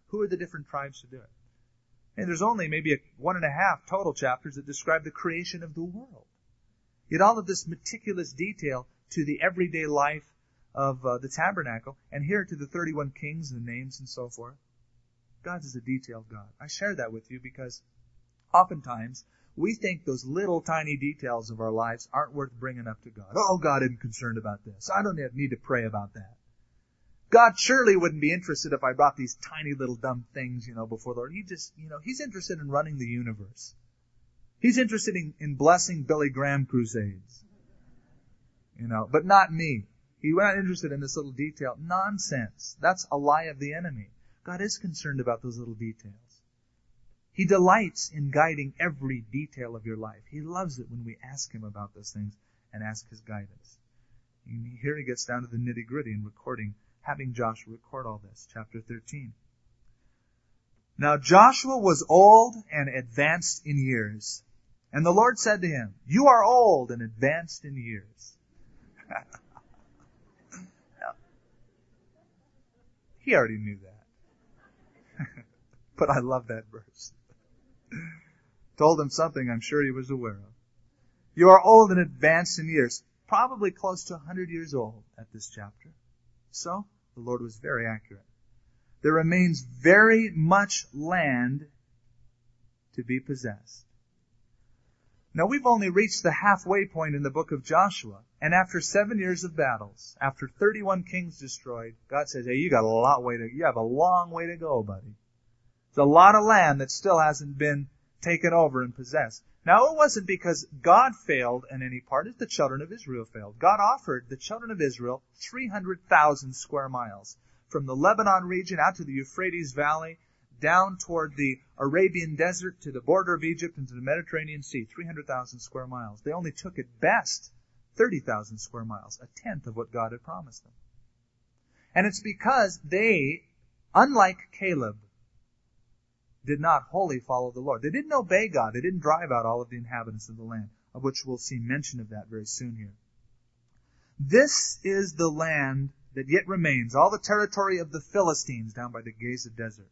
Who are the different tribes to do it? And there's only maybe a, one and a half total chapters that describe the creation of the world. Yet all of this meticulous detail to the everyday life of uh, the tabernacle, and here to the thirty-one kings and the names and so forth. God is a detailed God. I share that with you because oftentimes we think those little tiny details of our lives aren't worth bringing up to God. Oh, God isn't concerned about this. I don't need to pray about that. God surely wouldn't be interested if I brought these tiny little dumb things, you know, before the Lord. He just, you know, He's interested in running the universe. He's interested in, in blessing Billy Graham crusades. You know, but not me. He's not interested in this little detail. Nonsense. That's a lie of the enemy. God is concerned about those little details. He delights in guiding every detail of your life. He loves it when we ask Him about those things and ask His guidance. And here He gets down to the nitty-gritty in recording, having Joshua record all this. Chapter thirteen. Now Joshua was old and advanced in years. And the Lord said to him, "You are old and advanced in years." Now, he already knew that. But I love that verse. Told him something I'm sure he was aware of. You are old and advanced in years. Probably close to one hundred years old at this chapter. So, the Lord was very accurate. There remains very much land to be possessed. Now, we've only reached the halfway point in the book of Joshua. And after seven years of battles, after thirty-one kings destroyed, God says, hey, you got a lot way to, you have a long way to go, buddy. There's a lot of land that still hasn't been taken over and possessed. Now, it wasn't because God failed in any part. It's the children of Israel failed. God offered the children of Israel three hundred thousand square miles. From the Lebanon region out to the Euphrates Valley, down toward the Arabian Desert, to the border of Egypt and to the Mediterranean Sea. three hundred thousand square miles. They only took at best thirty thousand square miles, a tenth of what God had promised them. And it's because they, unlike Caleb, did not wholly follow the Lord. They didn't obey God. They didn't drive out all of the inhabitants of the land, of which we'll see mention of that very soon here. This is the land that yet remains, all the territory of the Philistines down by the Gaza Desert.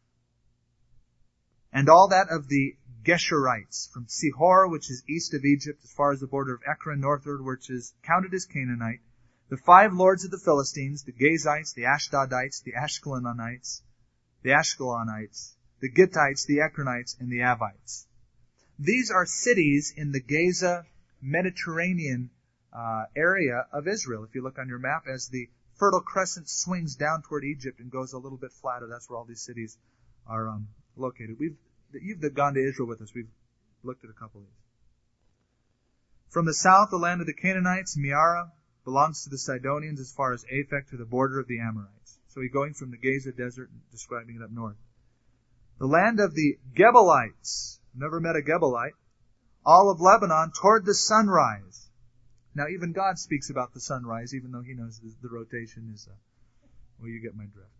And all that of the Geshurites, from Sihor, which is east of Egypt, as far as the border of Ekron northward, which is counted as Canaanite. The five lords of the Philistines, the Gazites, the Ashdodites, the Ashkelonites, the Ashkelonites, the Gittites, the Ekronites, and the Avites. These are cities in the Gaza Mediterranean uh, area of Israel. If you look on your map, as the Fertile Crescent swings down toward Egypt and goes a little bit flatter, that's where all these cities are um, located. We've You've gone to Israel with us. We've looked at a couple of these. From the south, the land of the Canaanites, Meara, belongs to the Sidonians as far as Aphek to the border of the Amorites. So he's going from the Gaza Desert and describing it up north. The land of the Gebalites, never met a Gebalite, all of Lebanon toward the sunrise. Now even God speaks about the sunrise, even though He knows the, the rotation is, uh, well, you get my drift.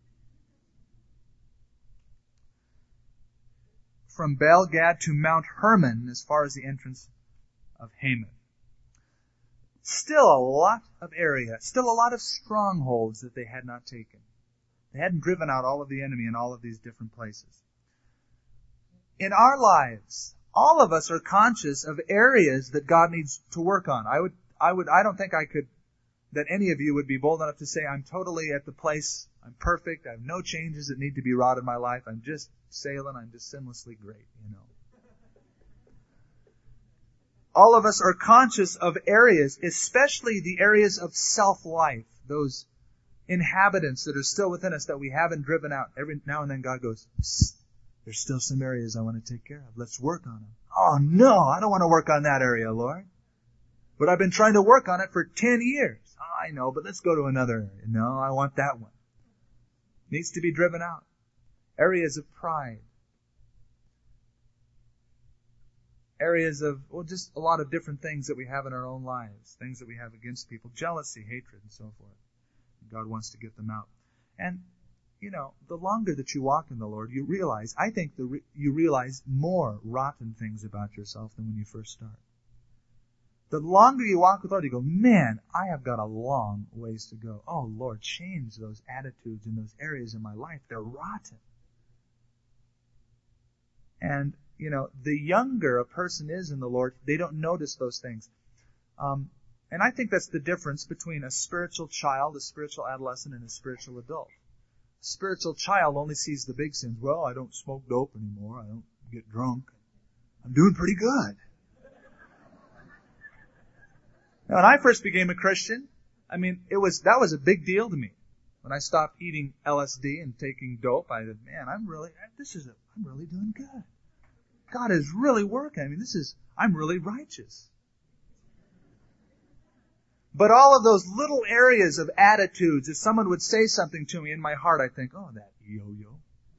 From Baal Gad to Mount Hermon, as far as the entrance of Haman. Still a lot of area, still a lot of strongholds that they had not taken. They hadn't driven out all of the enemy in all of these different places. In our lives, all of us are conscious of areas that God needs to work on. I would, I would, I don't think I could, that any of you would be bold enough to say, I'm totally at the place, I'm perfect, I have no changes that need to be wrought in my life, I'm just sailing, I'm just sinlessly great, you know. All of us are conscious of areas, especially the areas of self-life, those inhabitants that are still within us that we haven't driven out. Every now and then God goes, psst, there's still some areas I want to take care of. Let's work on them. Oh no, I don't want to work on that area, Lord. But I've been trying to work on it for ten years. Oh, I know, but let's go to another area. No, I want that one. Needs to be driven out. Areas of pride. Areas of, well, just a lot of different things that we have in our own lives. Things that we have against people. Jealousy, hatred, and so forth. God wants to get them out. And, you know, the longer that you walk in the Lord, you realize, I think the re- you realize more rotten things about yourself than when you first start. The longer you walk with the Lord, you go, man, I have got a long ways to go. Oh, Lord, change those attitudes in those areas in my life. They're rotten. And, you know, the younger a person is in the Lord, they don't notice those things. Um, and I think that's the difference between a spiritual child, a spiritual adolescent, and a spiritual adult. A spiritual child only sees the big sins. Well, I don't smoke dope anymore. I don't get drunk. I'm doing pretty good. Now, when I first became a Christian, I mean, it was, that was a big deal to me. When I stopped eating L S D and taking dope, I said, man, I'm really, this is, a, I'm really doing good. God is really working. I mean, this is, I'm really righteous. But all of those little areas of attitudes, if someone would say something to me in my heart, I think, oh, that yo-yo.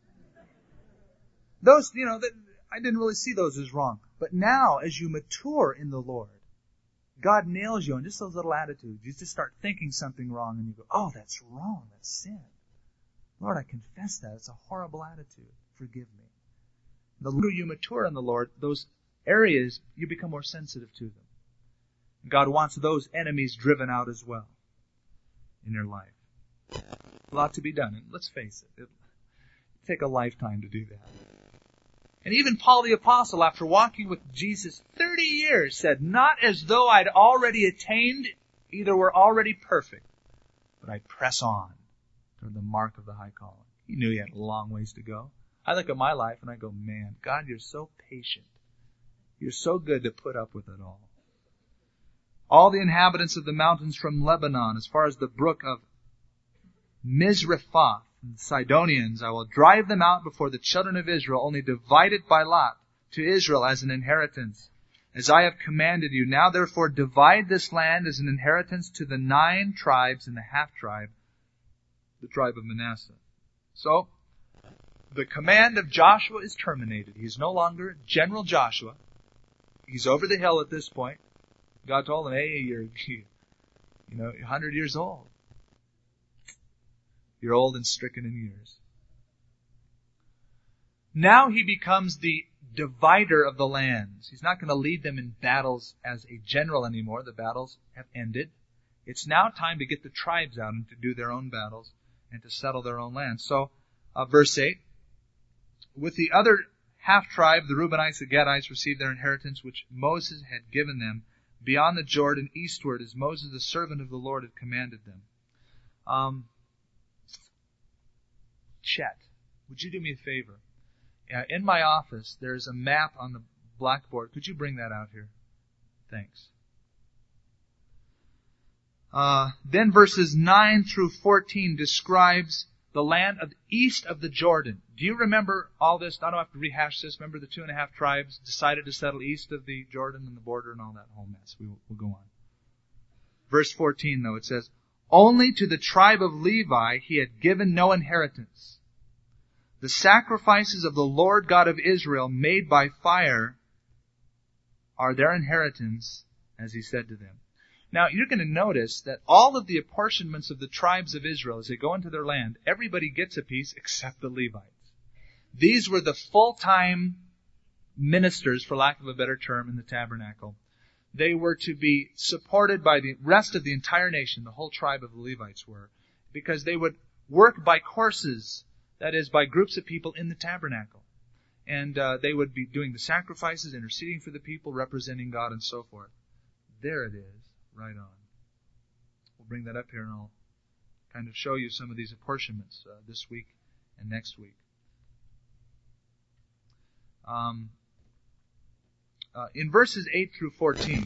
Those, you know, that, I didn't really see those as wrong. But now, as you mature in the Lord, God nails you on just those little attitudes. You just start thinking something wrong and you go, oh, that's wrong. That's sin. Lord, I confess that. It's a horrible attitude. Forgive me. The longer you mature in the Lord, those areas, you become more sensitive to them. God wants those enemies driven out as well in your life. A lot to be done. And let's face it, it'll take a lifetime to do that. And even Paul the Apostle, after walking with Jesus thirty years, said, not as though I'd already attained, either were already perfect, but I press on toward the mark of the high calling. He knew he had a long ways to go. I look at my life and I go, man, God, you're so patient. You're so good to put up with it all. All the inhabitants of the mountains from Lebanon, as far as the brook of Mizrephoth, and the Sidonians, I will drive them out before the children of Israel, only divide it by lot to Israel as an inheritance, as I have commanded you. Now therefore divide this land as an inheritance to the nine tribes and the half-tribe, the tribe of Manasseh. So, the command of Joshua is terminated. He's no longer General Joshua. He's over the hill at this point. God told him, hey, you're, you know, you're one hundred years old. You're old and stricken in years. Now he becomes the divider of the lands. He's not going to lead them in battles as a general anymore. The battles have ended. It's now time to get the tribes out and to do their own battles and to settle their own land. So, uh, verse eight, with the other half-tribe, the Reubenites, the Gadites, received their inheritance, which Moses had given them beyond the Jordan eastward, as Moses, the servant of the Lord, had commanded them. Um, Chet, would you do me a favor? Uh, in my office, there's a map on the blackboard. Could you bring that out here? Thanks. Uh, then verses nine through fourteen describes the land of east of the Jordan. Do you remember all this? I don't have to rehash this. Remember the two and a half tribes decided to settle east of the Jordan and the border and all that whole mess. We will, we'll go on. Verse fourteen, though, it says, only to the tribe of Levi he had given no inheritance. The sacrifices of the Lord God of Israel made by fire are their inheritance, as he said to them. Now, you're going to notice that all of the apportionments of the tribes of Israel, as they go into their land, everybody gets a piece except the Levites. These were the full-time ministers, for lack of a better term, in the tabernacle. They were to be supported by the rest of the entire nation, the whole tribe of the Levites were, because they would work by courses, that is, by groups of people in the tabernacle. And uh, they would be doing the sacrifices, interceding for the people, representing God, and so forth. There it is. Right on. We'll bring that up here and I'll kind of show you some of these apportionments uh, this week and next week. Um, uh, in verses eight through fourteen,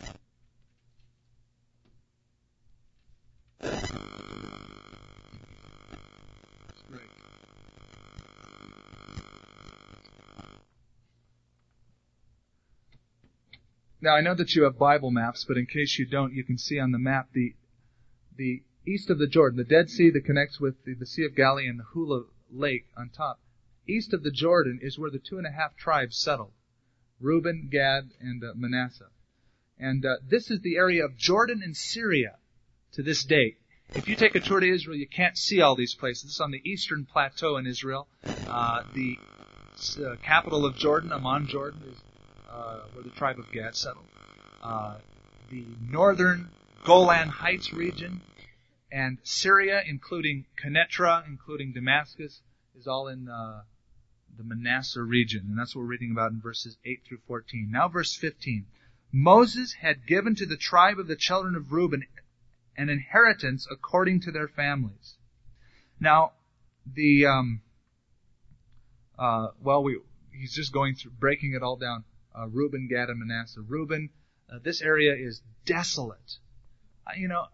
now, I know that you have Bible maps, but in case you don't, you can see on the map the the east of the Jordan, the Dead Sea that connects with the, the Sea of Galilee and the Hula Lake on top. East of the Jordan is where the two and a half tribes settled, Reuben, Gad, and uh, Manasseh. And uh, this is the area of Jordan and Syria to this day. If you take a tour to Israel, you can't see all these places. This is on the eastern plateau in Israel. Uh, the uh, capital of Jordan, Amman, Jordan, is Uh, where the tribe of Gad settled. Uh, the northern Golan Heights region, and Syria, including Kenetra, including Damascus, is all in uh, the Manasseh region. And that's what we're reading about in verses eight through fourteen. Now verse fifteen. Moses had given to the tribe of the children of Reuben an inheritance according to their families. Now, the, um, uh, well, we, he's just going through, breaking it all down. Uh, Reuben, Gad, and Manasseh. Reuben, uh, this area is desolate. Uh, you know,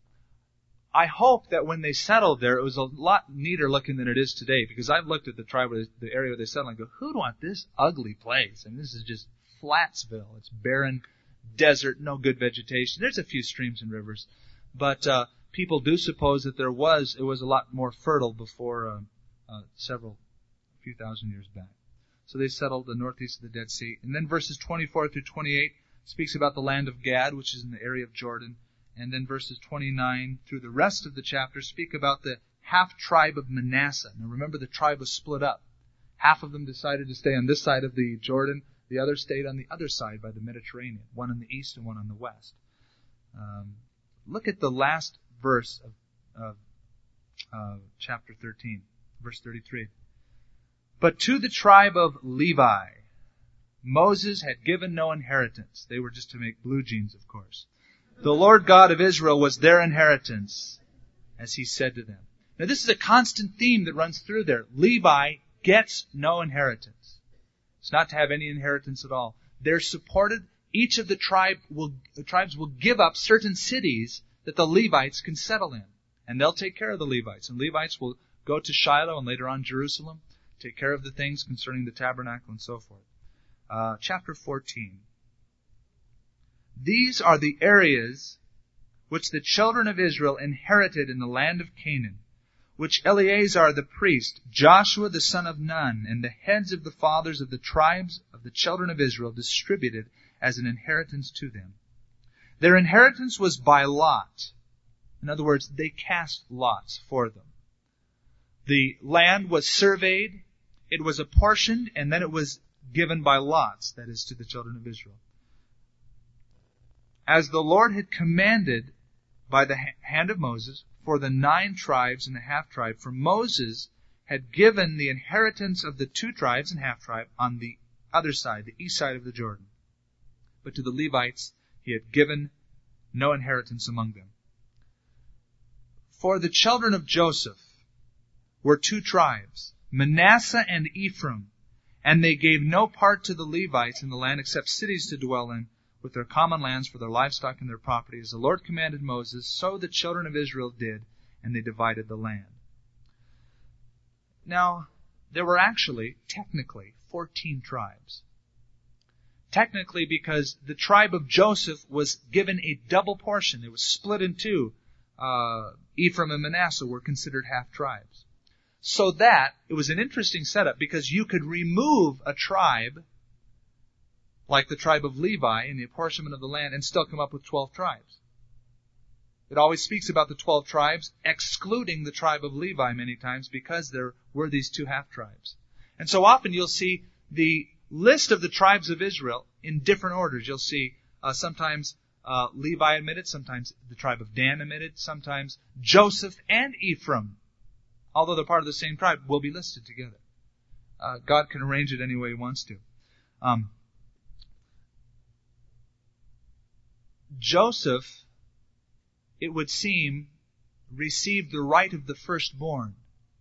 I hope that when they settled there, it was a lot neater looking than it is today, because I've looked at the tribe, the area where they settled, and go, who'd want this ugly place? I mean, this is just Flatsville. It's barren, desert, no good vegetation. There's a few streams and rivers, but uh, people do suppose that there was, it was a lot more fertile before uh, uh, several, a few thousand years back. So they settled the northeast of the Dead Sea. And then verses twenty-four through twenty-eight speaks about the land of Gad, which is in the area of Jordan. And then verses twenty-nine through the rest of the chapter speak about the half-tribe of Manasseh. Now remember, the tribe was split up. Half of them decided to stay on this side of the Jordan. The others stayed on the other side by the Mediterranean, one on the east and one on the west. Um, look at the last verse of, of uh, chapter thirteen, verse thirty-three. But to the tribe of Levi, Moses had given no inheritance. They were just to make blue jeans, of course. The Lord God of Israel was their inheritance, as he said to them. Now this is a constant theme that runs through there. Levi gets no inheritance. It's not to have any inheritance at all. They're supported. Each of the tribe will, the tribes will give up certain cities that the Levites can settle in. And they'll take care of the Levites. And Levites will go to Shiloh and later on Jerusalem, take care of the things concerning the tabernacle and so forth. Uh, chapter fourteen. These are the areas which the children of Israel inherited in the land of Canaan, which Eleazar the priest, Joshua the son of Nun, and the heads of the fathers of the tribes of the children of Israel distributed as an inheritance to them. Their inheritance was by lot. In other words, they cast lots for them. The land was surveyed, it was apportioned, and then it was given by lots, that is, to the children of Israel. As the Lord had commanded by the hand of Moses, for the nine tribes and the half-tribe, for Moses had given the inheritance of the two tribes and half-tribe on the other side, the east side of the Jordan. But to the Levites he had given no inheritance among them. For the children of Joseph were two tribes, Manasseh and Ephraim, and they gave no part to the Levites in the land except cities to dwell in, with their common lands for their livestock and their property. As the Lord commanded Moses, so the children of Israel did, and they divided the land. Now, there were actually, technically, fourteen tribes. Technically because the tribe of Joseph was given a double portion. It was split in two. Uh, Ephraim and Manasseh were considered half-tribes. So that, it was an interesting setup because you could remove a tribe like the tribe of Levi in the apportionment of the land and still come up with twelve tribes. It always speaks about the twelve tribes, excluding the tribe of Levi many times because there were these two half-tribes. And so often you'll see the list of the tribes of Israel in different orders. You'll see uh, sometimes uh, Levi omitted, sometimes the tribe of Dan omitted, sometimes Joseph and Ephraim, although they're part of the same tribe, will be listed together. Uh, God can arrange it any way He wants to. Um, Joseph, it would seem, received the right of the firstborn.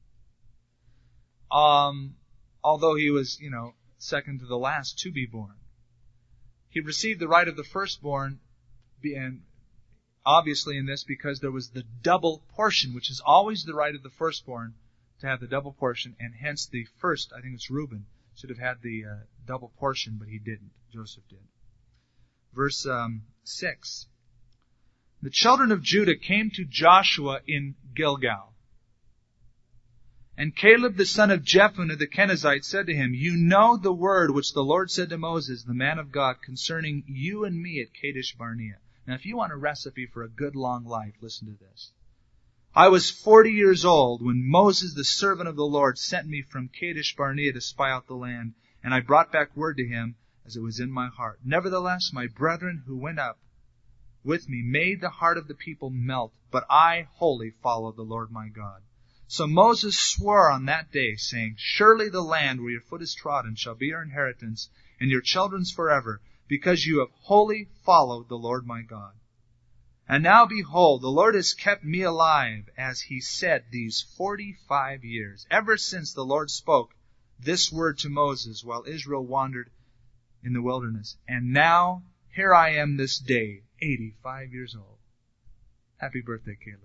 Um, although he was, you know, second to the last to be born. He received the right of the firstborn, and obviously in this because there was the double portion, which is always the right of the firstborn to have the double portion, and hence the first, I think it's Reuben, should have had the uh, double portion, but he didn't. Joseph did. Verse um, six. The children of Judah came to Joshua in Gilgal. And Caleb the son of Jephunneh the Kenizzite said to him, You know the word which the Lord said to Moses, the man of God, concerning you and me at Kadesh Barnea. Now if you want a recipe for a good long life, listen to this. I was forty years old when Moses the servant of the Lord sent me from Kadesh Barnea to spy out the land, and I brought back word to him as it was in my heart. Nevertheless, my brethren who went up with me made the heart of the people melt, but I wholly followed the Lord my God. So Moses swore on that day, saying, Surely the land where your foot is trodden shall be your inheritance, and your children's forever, because you have wholly followed the Lord my God. And now behold, the Lord has kept me alive, as he said, these forty-five years, ever since the Lord spoke this word to Moses while Israel wandered in the wilderness. And now, here I am this day, eighty-five years old. Happy birthday, Caleb.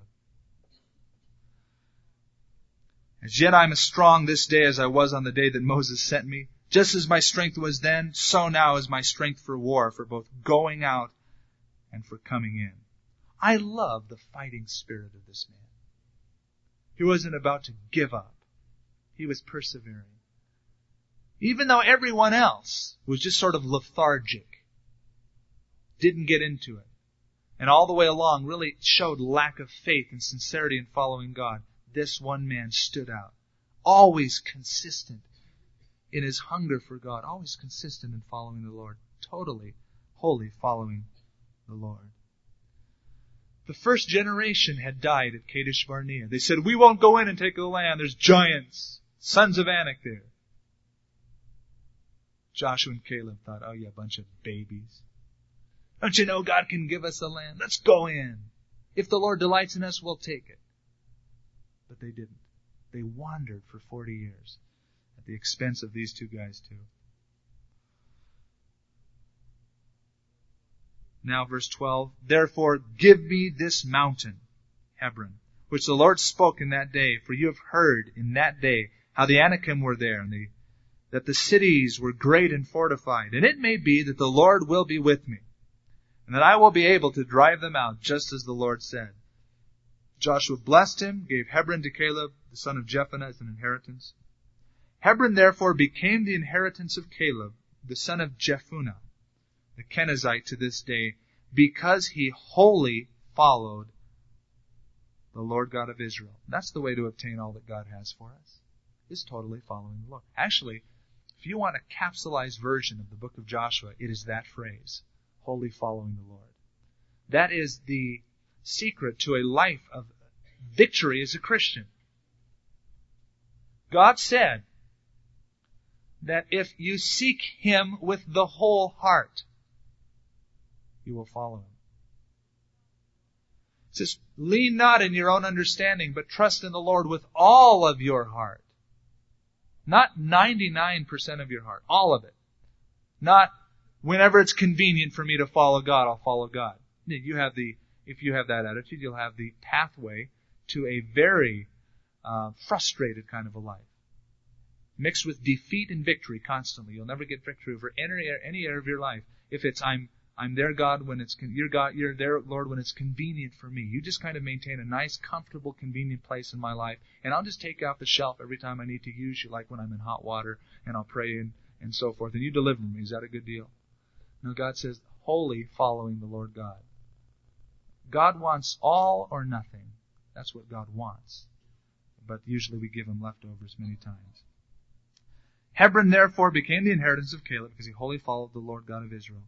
As yet I am as strong this day as I was on the day that Moses sent me. Just as my strength was then, so now is my strength for war, for both going out and for coming in. I love the fighting spirit of this man. He wasn't about to give up. He was persevering. Even though everyone else was just sort of lethargic, didn't get into it, and all the way along really showed lack of faith and sincerity in following God, this one man stood out. Always consistent in his hunger for God. Always consistent in following the Lord. Totally, wholly following the Lord. The first generation had died at Kadesh Barnea. They said, we won't go in and take the land. There's giants, sons of Anak there. Joshua and Caleb thought, oh yeah, a bunch of babies. Don't you know God can give us the land? Let's go in. If the Lord delights in us, we'll take it. But they didn't. They wandered for forty years at the expense of these two guys too. Now verse twelve, Therefore give me this mountain, Hebron, which the Lord spoke in that day, for you have heard in that day how the Anakim were there, and the, that the cities were great and fortified. And it may be that the Lord will be with me, and that I will be able to drive them out, just as the Lord said. Joshua blessed him, gave Hebron to Caleb, the son of Jephunneh, as an inheritance. Hebron therefore became the inheritance of Caleb, the son of Jephunneh, the Kenizzite, to this day, because he wholly followed the Lord God of Israel. That's the way to obtain all that God has for us, is totally following the Lord. Actually, if you want a capsulized version of the book of Joshua, it is that phrase, wholly following the Lord. That is the secret to a life of victory as a Christian. God said that if you seek Him with the whole heart, you will follow Him. It says, lean not in your own understanding, but trust in the Lord with all of your heart. Not ninety-nine percent of your heart, all of it. Not whenever it's convenient for me to follow God, I'll follow God. You have the, if you have that attitude, you'll have the pathway to a very uh, frustrated kind of a life, mixed with defeat and victory constantly. You'll never get victory over any any area of your life if it's I'm I'm their God when it's con- you're God you're their Lord when it's convenient for me. You just kind of maintain a nice, comfortable, convenient place in my life, and I'll just take out the shelf every time I need to use you, like when I'm in hot water, and I'll pray and and so forth, and you deliver me. Is that a good deal? No, God says wholly following the Lord God. God wants all or nothing. That's what God wants. But usually we give Him leftovers many times. Hebron therefore became the inheritance of Caleb because he wholly followed the Lord God of Israel.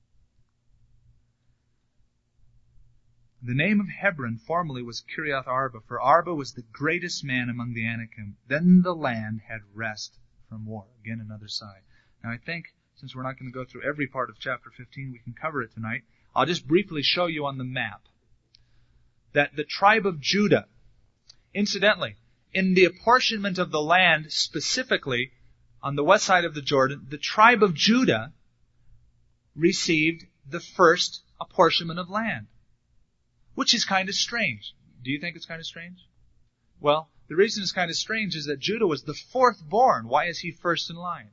The name of Hebron formerly was Kiriath Arba, for Arba was the greatest man among the Anakim. Then the land had rest from war. Again, another side. Now I think, since we're not going to go through every part of chapter fifteen, we can cover it tonight. I'll just briefly show you on the map that the tribe of Judah, incidentally, in the apportionment of the land specifically on the west side of the Jordan, the tribe of Judah received the first apportionment of land, which is kind of strange. Do you think it's kind of strange? Well, the reason it's kind of strange is that Judah was the fourth born. Why is he first in line?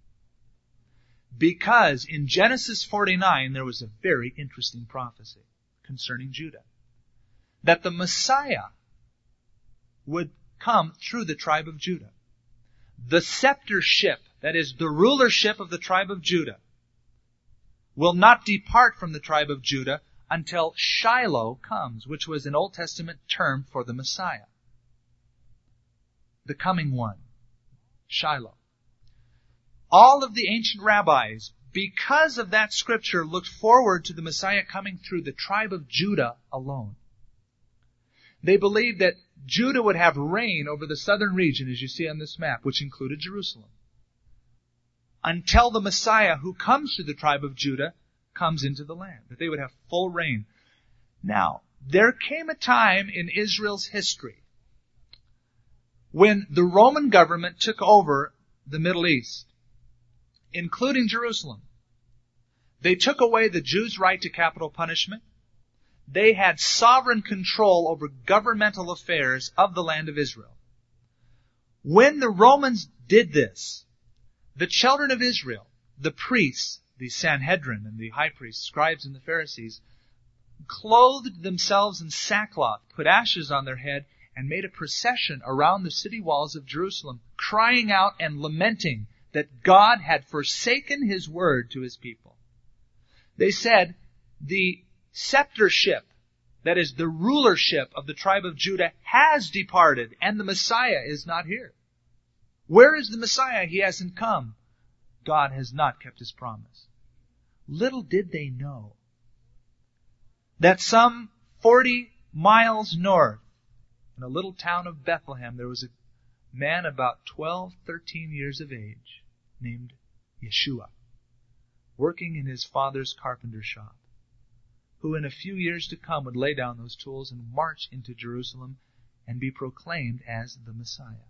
Because in Genesis forty-nine, there was a very interesting prophecy concerning Judah. That the Messiah would come through the tribe of Judah. The sceptership, that is, the rulership of the tribe of Judah, will not depart from the tribe of Judah until Shiloh comes, which was an Old Testament term for the Messiah. The coming one. Shiloh. All of the ancient rabbis because of that scripture, looked forward to the Messiah coming through the tribe of Judah alone. They believed that Judah would have reign over the southern region, as you see on this map, which included Jerusalem, until the Messiah who comes through the tribe of Judah comes into the land, that they would have full reign. Now, there came a time in Israel's history when the Roman government took over the Middle East, including Jerusalem. They took away the Jews' right to capital punishment. They had sovereign control over governmental affairs of the land of Israel. When the Romans did this, the children of Israel, the priests, the Sanhedrin and the high priests, scribes and the Pharisees, clothed themselves in sackcloth, put ashes on their head, and made a procession around the city walls of Jerusalem, crying out and lamenting that God had forsaken His word to His people. They said, the sceptership, that is the rulership of the tribe of Judah, has departed, and the Messiah is not here. Where is the Messiah? He hasn't come. God has not kept His promise. Little did they know that some forty miles north, in a little town of Bethlehem, there was a man about twelve, thirteen years of age named Yeshua, working in his father's carpenter shop, who in a few years to come would lay down those tools and march into Jerusalem and be proclaimed as the Messiah.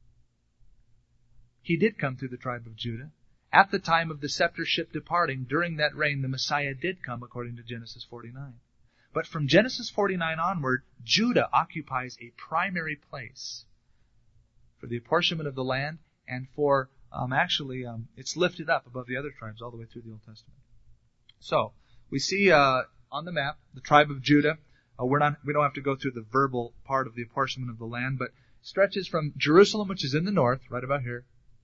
He did come through the tribe of Judah. At the time of the sceptership departing, during that reign, the Messiah did come according to Genesis forty-nine. But from Genesis forty-nine onward, Judah occupies a primary place for the apportionment of the land, and for, um, actually, um, it's lifted up above the other tribes all the way through the Old Testament. So, we see uh, on the map the tribe of Judah. Uh, we're not, we don't have to go through the verbal part of the apportionment of the land, but stretches from Jerusalem, which is in the north, right about here,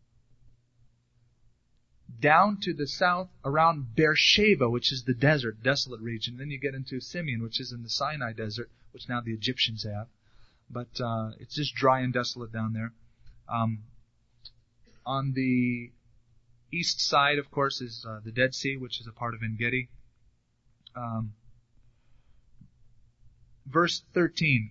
down to the south around Beersheba, which is the desert, desolate region. Then you get into Simeon, which is in the Sinai desert, which now the Egyptians have. But uh, it's just dry and desolate down there. Um, on the east side, of course, is uh, the Dead Sea, which is a part of En-Gedi. Um, verse thirteen.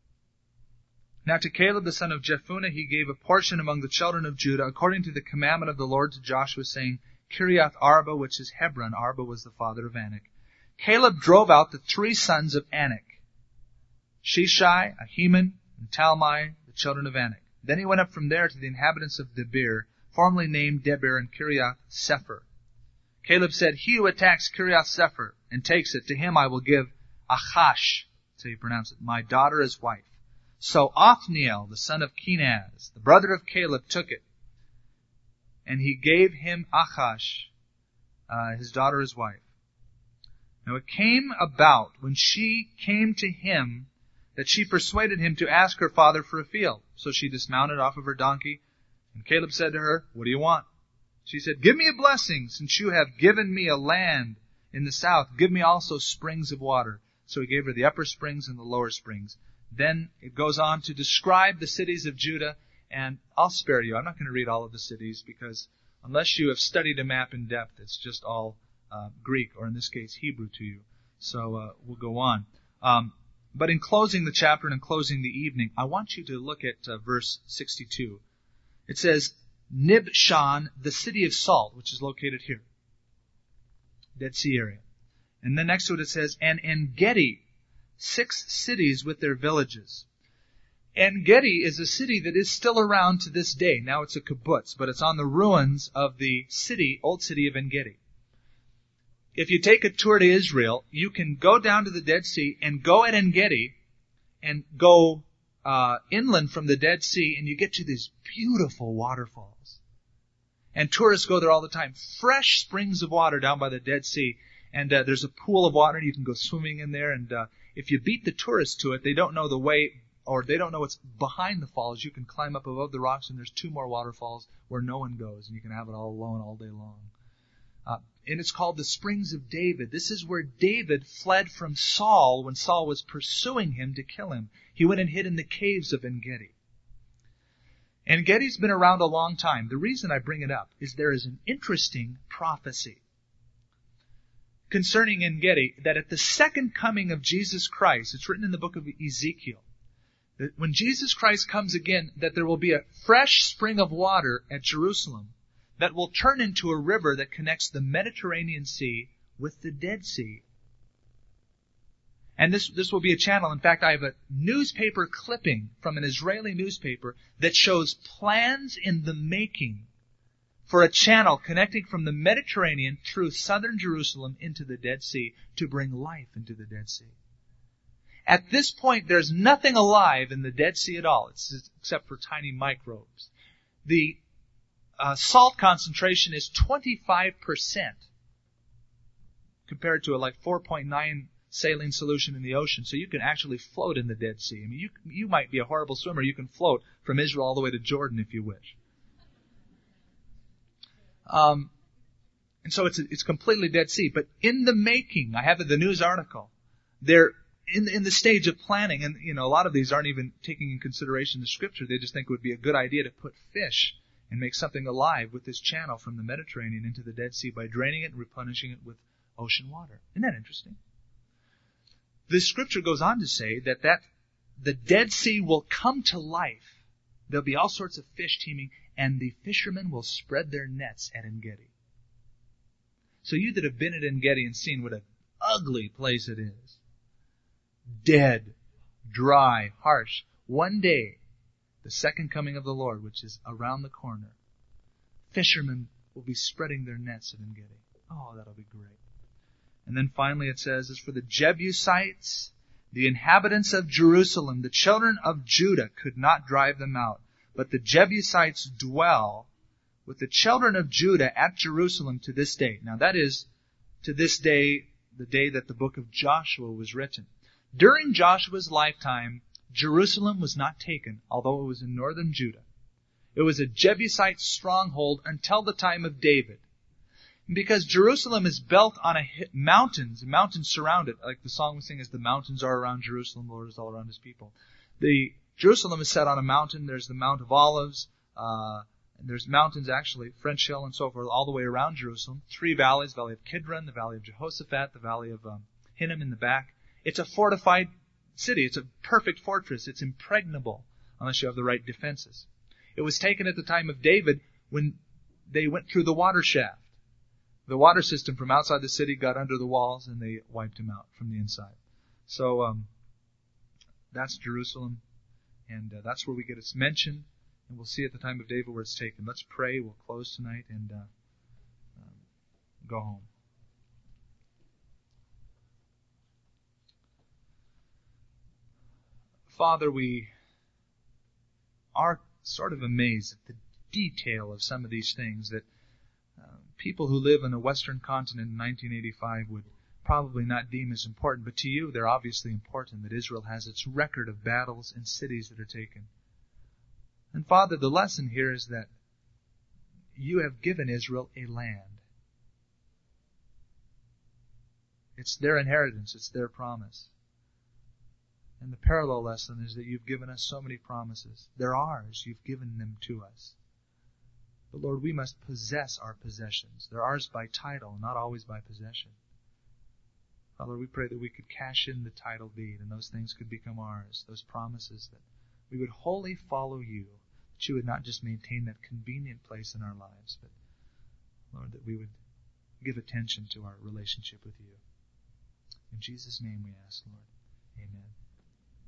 Now to Caleb the son of Jephunneh he gave a portion among the children of Judah, according to the commandment of the Lord to Joshua, saying, Kiriath Arba, which is Hebron. Arba was the father of Anak. Caleb drove out the three sons of Anak, Sheshai, Ahiman, and Talmai, the children of Anak. Then he went up from there to the inhabitants of Debir, formerly named Debir, and Kiriath Sepher. Caleb said, He who attacks Kiriath Sepher and takes it, to him I will give Achash, that's how you pronounce it, my daughter as wife. So Othniel, the son of Kenaz, the brother of Caleb, took it, and he gave him Achash, uh, his daughter as wife. Now it came about, when she came to him, that she persuaded him to ask her father for a field. So she dismounted off of her donkey, and Caleb said to her, What do you want? She said, Give me a blessing, since you have given me a land in the south. Give me also springs of water. So he gave her the upper springs and the lower springs. Then it goes on to describe the cities of Judah, and I'll spare you. I'm not going to read all of the cities, because unless you have studied a map in depth, it's just all uh, Greek, or in this case, Hebrew to you. So uh, we'll go on. Um, but in closing the chapter and in closing the evening, I want you to look at uh, verse sixty-two. It says, Nibshan, the city of salt, which is located here, Dead Sea area. And then next to it it says, and En-Gedi, six cities with their villages. En-Gedi is a city that is still around to this day. Now it's a kibbutz, but it's on the ruins of the city, old city of En-Gedi. If you take a tour to Israel, you can go down to the Dead Sea and go at En-Gedi and go uh, inland from the Dead Sea, and you get to these beautiful waterfalls. And tourists go there all the time. Fresh springs of water down by the Dead Sea. And uh, there's a pool of water, and you can go swimming in there. And uh, if you beat the tourists to it, they don't know the way, or they don't know what's behind the falls. You can climb up above the rocks, and there's two more waterfalls where no one goes, and you can have it all alone all day long. Uh, and it's called the Springs of David. This is where David fled from Saul when Saul was pursuing him to kill him. He went and hid in the caves of En-Gedi. En-Gedi's been around a long time. The reason I bring it up is there is an interesting prophecy concerning En-Gedi, that at the second coming of Jesus Christ, it's written in the book of Ezekiel, that when Jesus Christ comes again, that there will be a fresh spring of water at Jerusalem that will turn into a river that connects the Mediterranean Sea with the Dead Sea. And this, this will be a channel. In fact, I have a newspaper clipping from an Israeli newspaper that shows plans in the making for a channel connecting from the Mediterranean through southern Jerusalem into the Dead Sea to bring life into the Dead Sea. At this point, there's nothing alive in the Dead Sea at all, it's, except for tiny microbes. The uh, salt concentration is twenty-five percent compared to a like four point nine saline solution in the ocean. So you can actually float in the Dead Sea. I mean, you you might be a horrible swimmer. You can float from Israel all the way to Jordan if you wish. Um, and so it's a, it's completely Dead Sea. But in the making, I have the news article. They're in in the stage of planning, and you know a lot of these aren't even taking in consideration the Scripture. They just think it would be a good idea to put fish and make something alive with this channel from the Mediterranean into the Dead Sea by draining it and replenishing it with ocean water. Isn't that interesting? The Scripture goes on to say that, that the Dead Sea will come to life. There'll be all sorts of fish teeming, and the fishermen will spread their nets at En-Gedi. So you that have been at En-Gedi and seen what an ugly place it is, dead, dry, harsh, one day, the second coming of the Lord, which is around the corner, fishermen will be spreading their nets at En-Gedi. Oh, that'll be great. And then finally it says, as for the Jebusites, the inhabitants of Jerusalem, the children of Judah could not drive them out, but the Jebusites dwell with the children of Judah at Jerusalem to this day. Now that is to this day, the day that the book of Joshua was written. During Joshua's lifetime, Jerusalem was not taken, although it was in northern Judah. It was a Jebusite stronghold until the time of David. Because Jerusalem is built on a hit, mountains, mountains surround it, like the song we sing is, the mountains are around Jerusalem, the Lord is all around His people. The Jerusalem is set on a mountain. There's the Mount of Olives, uh, and there's mountains actually, French Hill and so forth, all the way around Jerusalem. Three valleys, Valley of Kidron, the Valley of Jehoshaphat, the Valley of um, Hinnom in the back. It's a fortified city. It's a perfect fortress. It's impregnable unless you have the right defenses. It was taken at the time of David when they went through the water shaft. The water system from outside the city got under the walls and they wiped him out from the inside. So um, that's Jerusalem, and uh, that's where we get its mention, and we'll see at the time of David where it's taken. Let's pray. We'll close tonight and uh, um, go home. Father, we are sort of amazed at the detail of some of these things that uh, people who live on the Western continent in nineteen eighty-five would probably not deem as important, but to you they're obviously important, that Israel has its record of battles and cities that are taken. And Father, the lesson here is that you have given Israel a land. It's their inheritance, it's their promise. And the parallel lesson is that you've given us so many promises. They're ours. You've given them to us. But Lord, we must possess our possessions. They're ours by title, not always by possession. Father, we pray that we could cash in the title deed and those things could become ours, those promises, that we would wholly follow you, that you would not just maintain that convenient place in our lives, but, Lord, that we would give attention to our relationship with you. In Jesus' name we ask, Lord. Amen.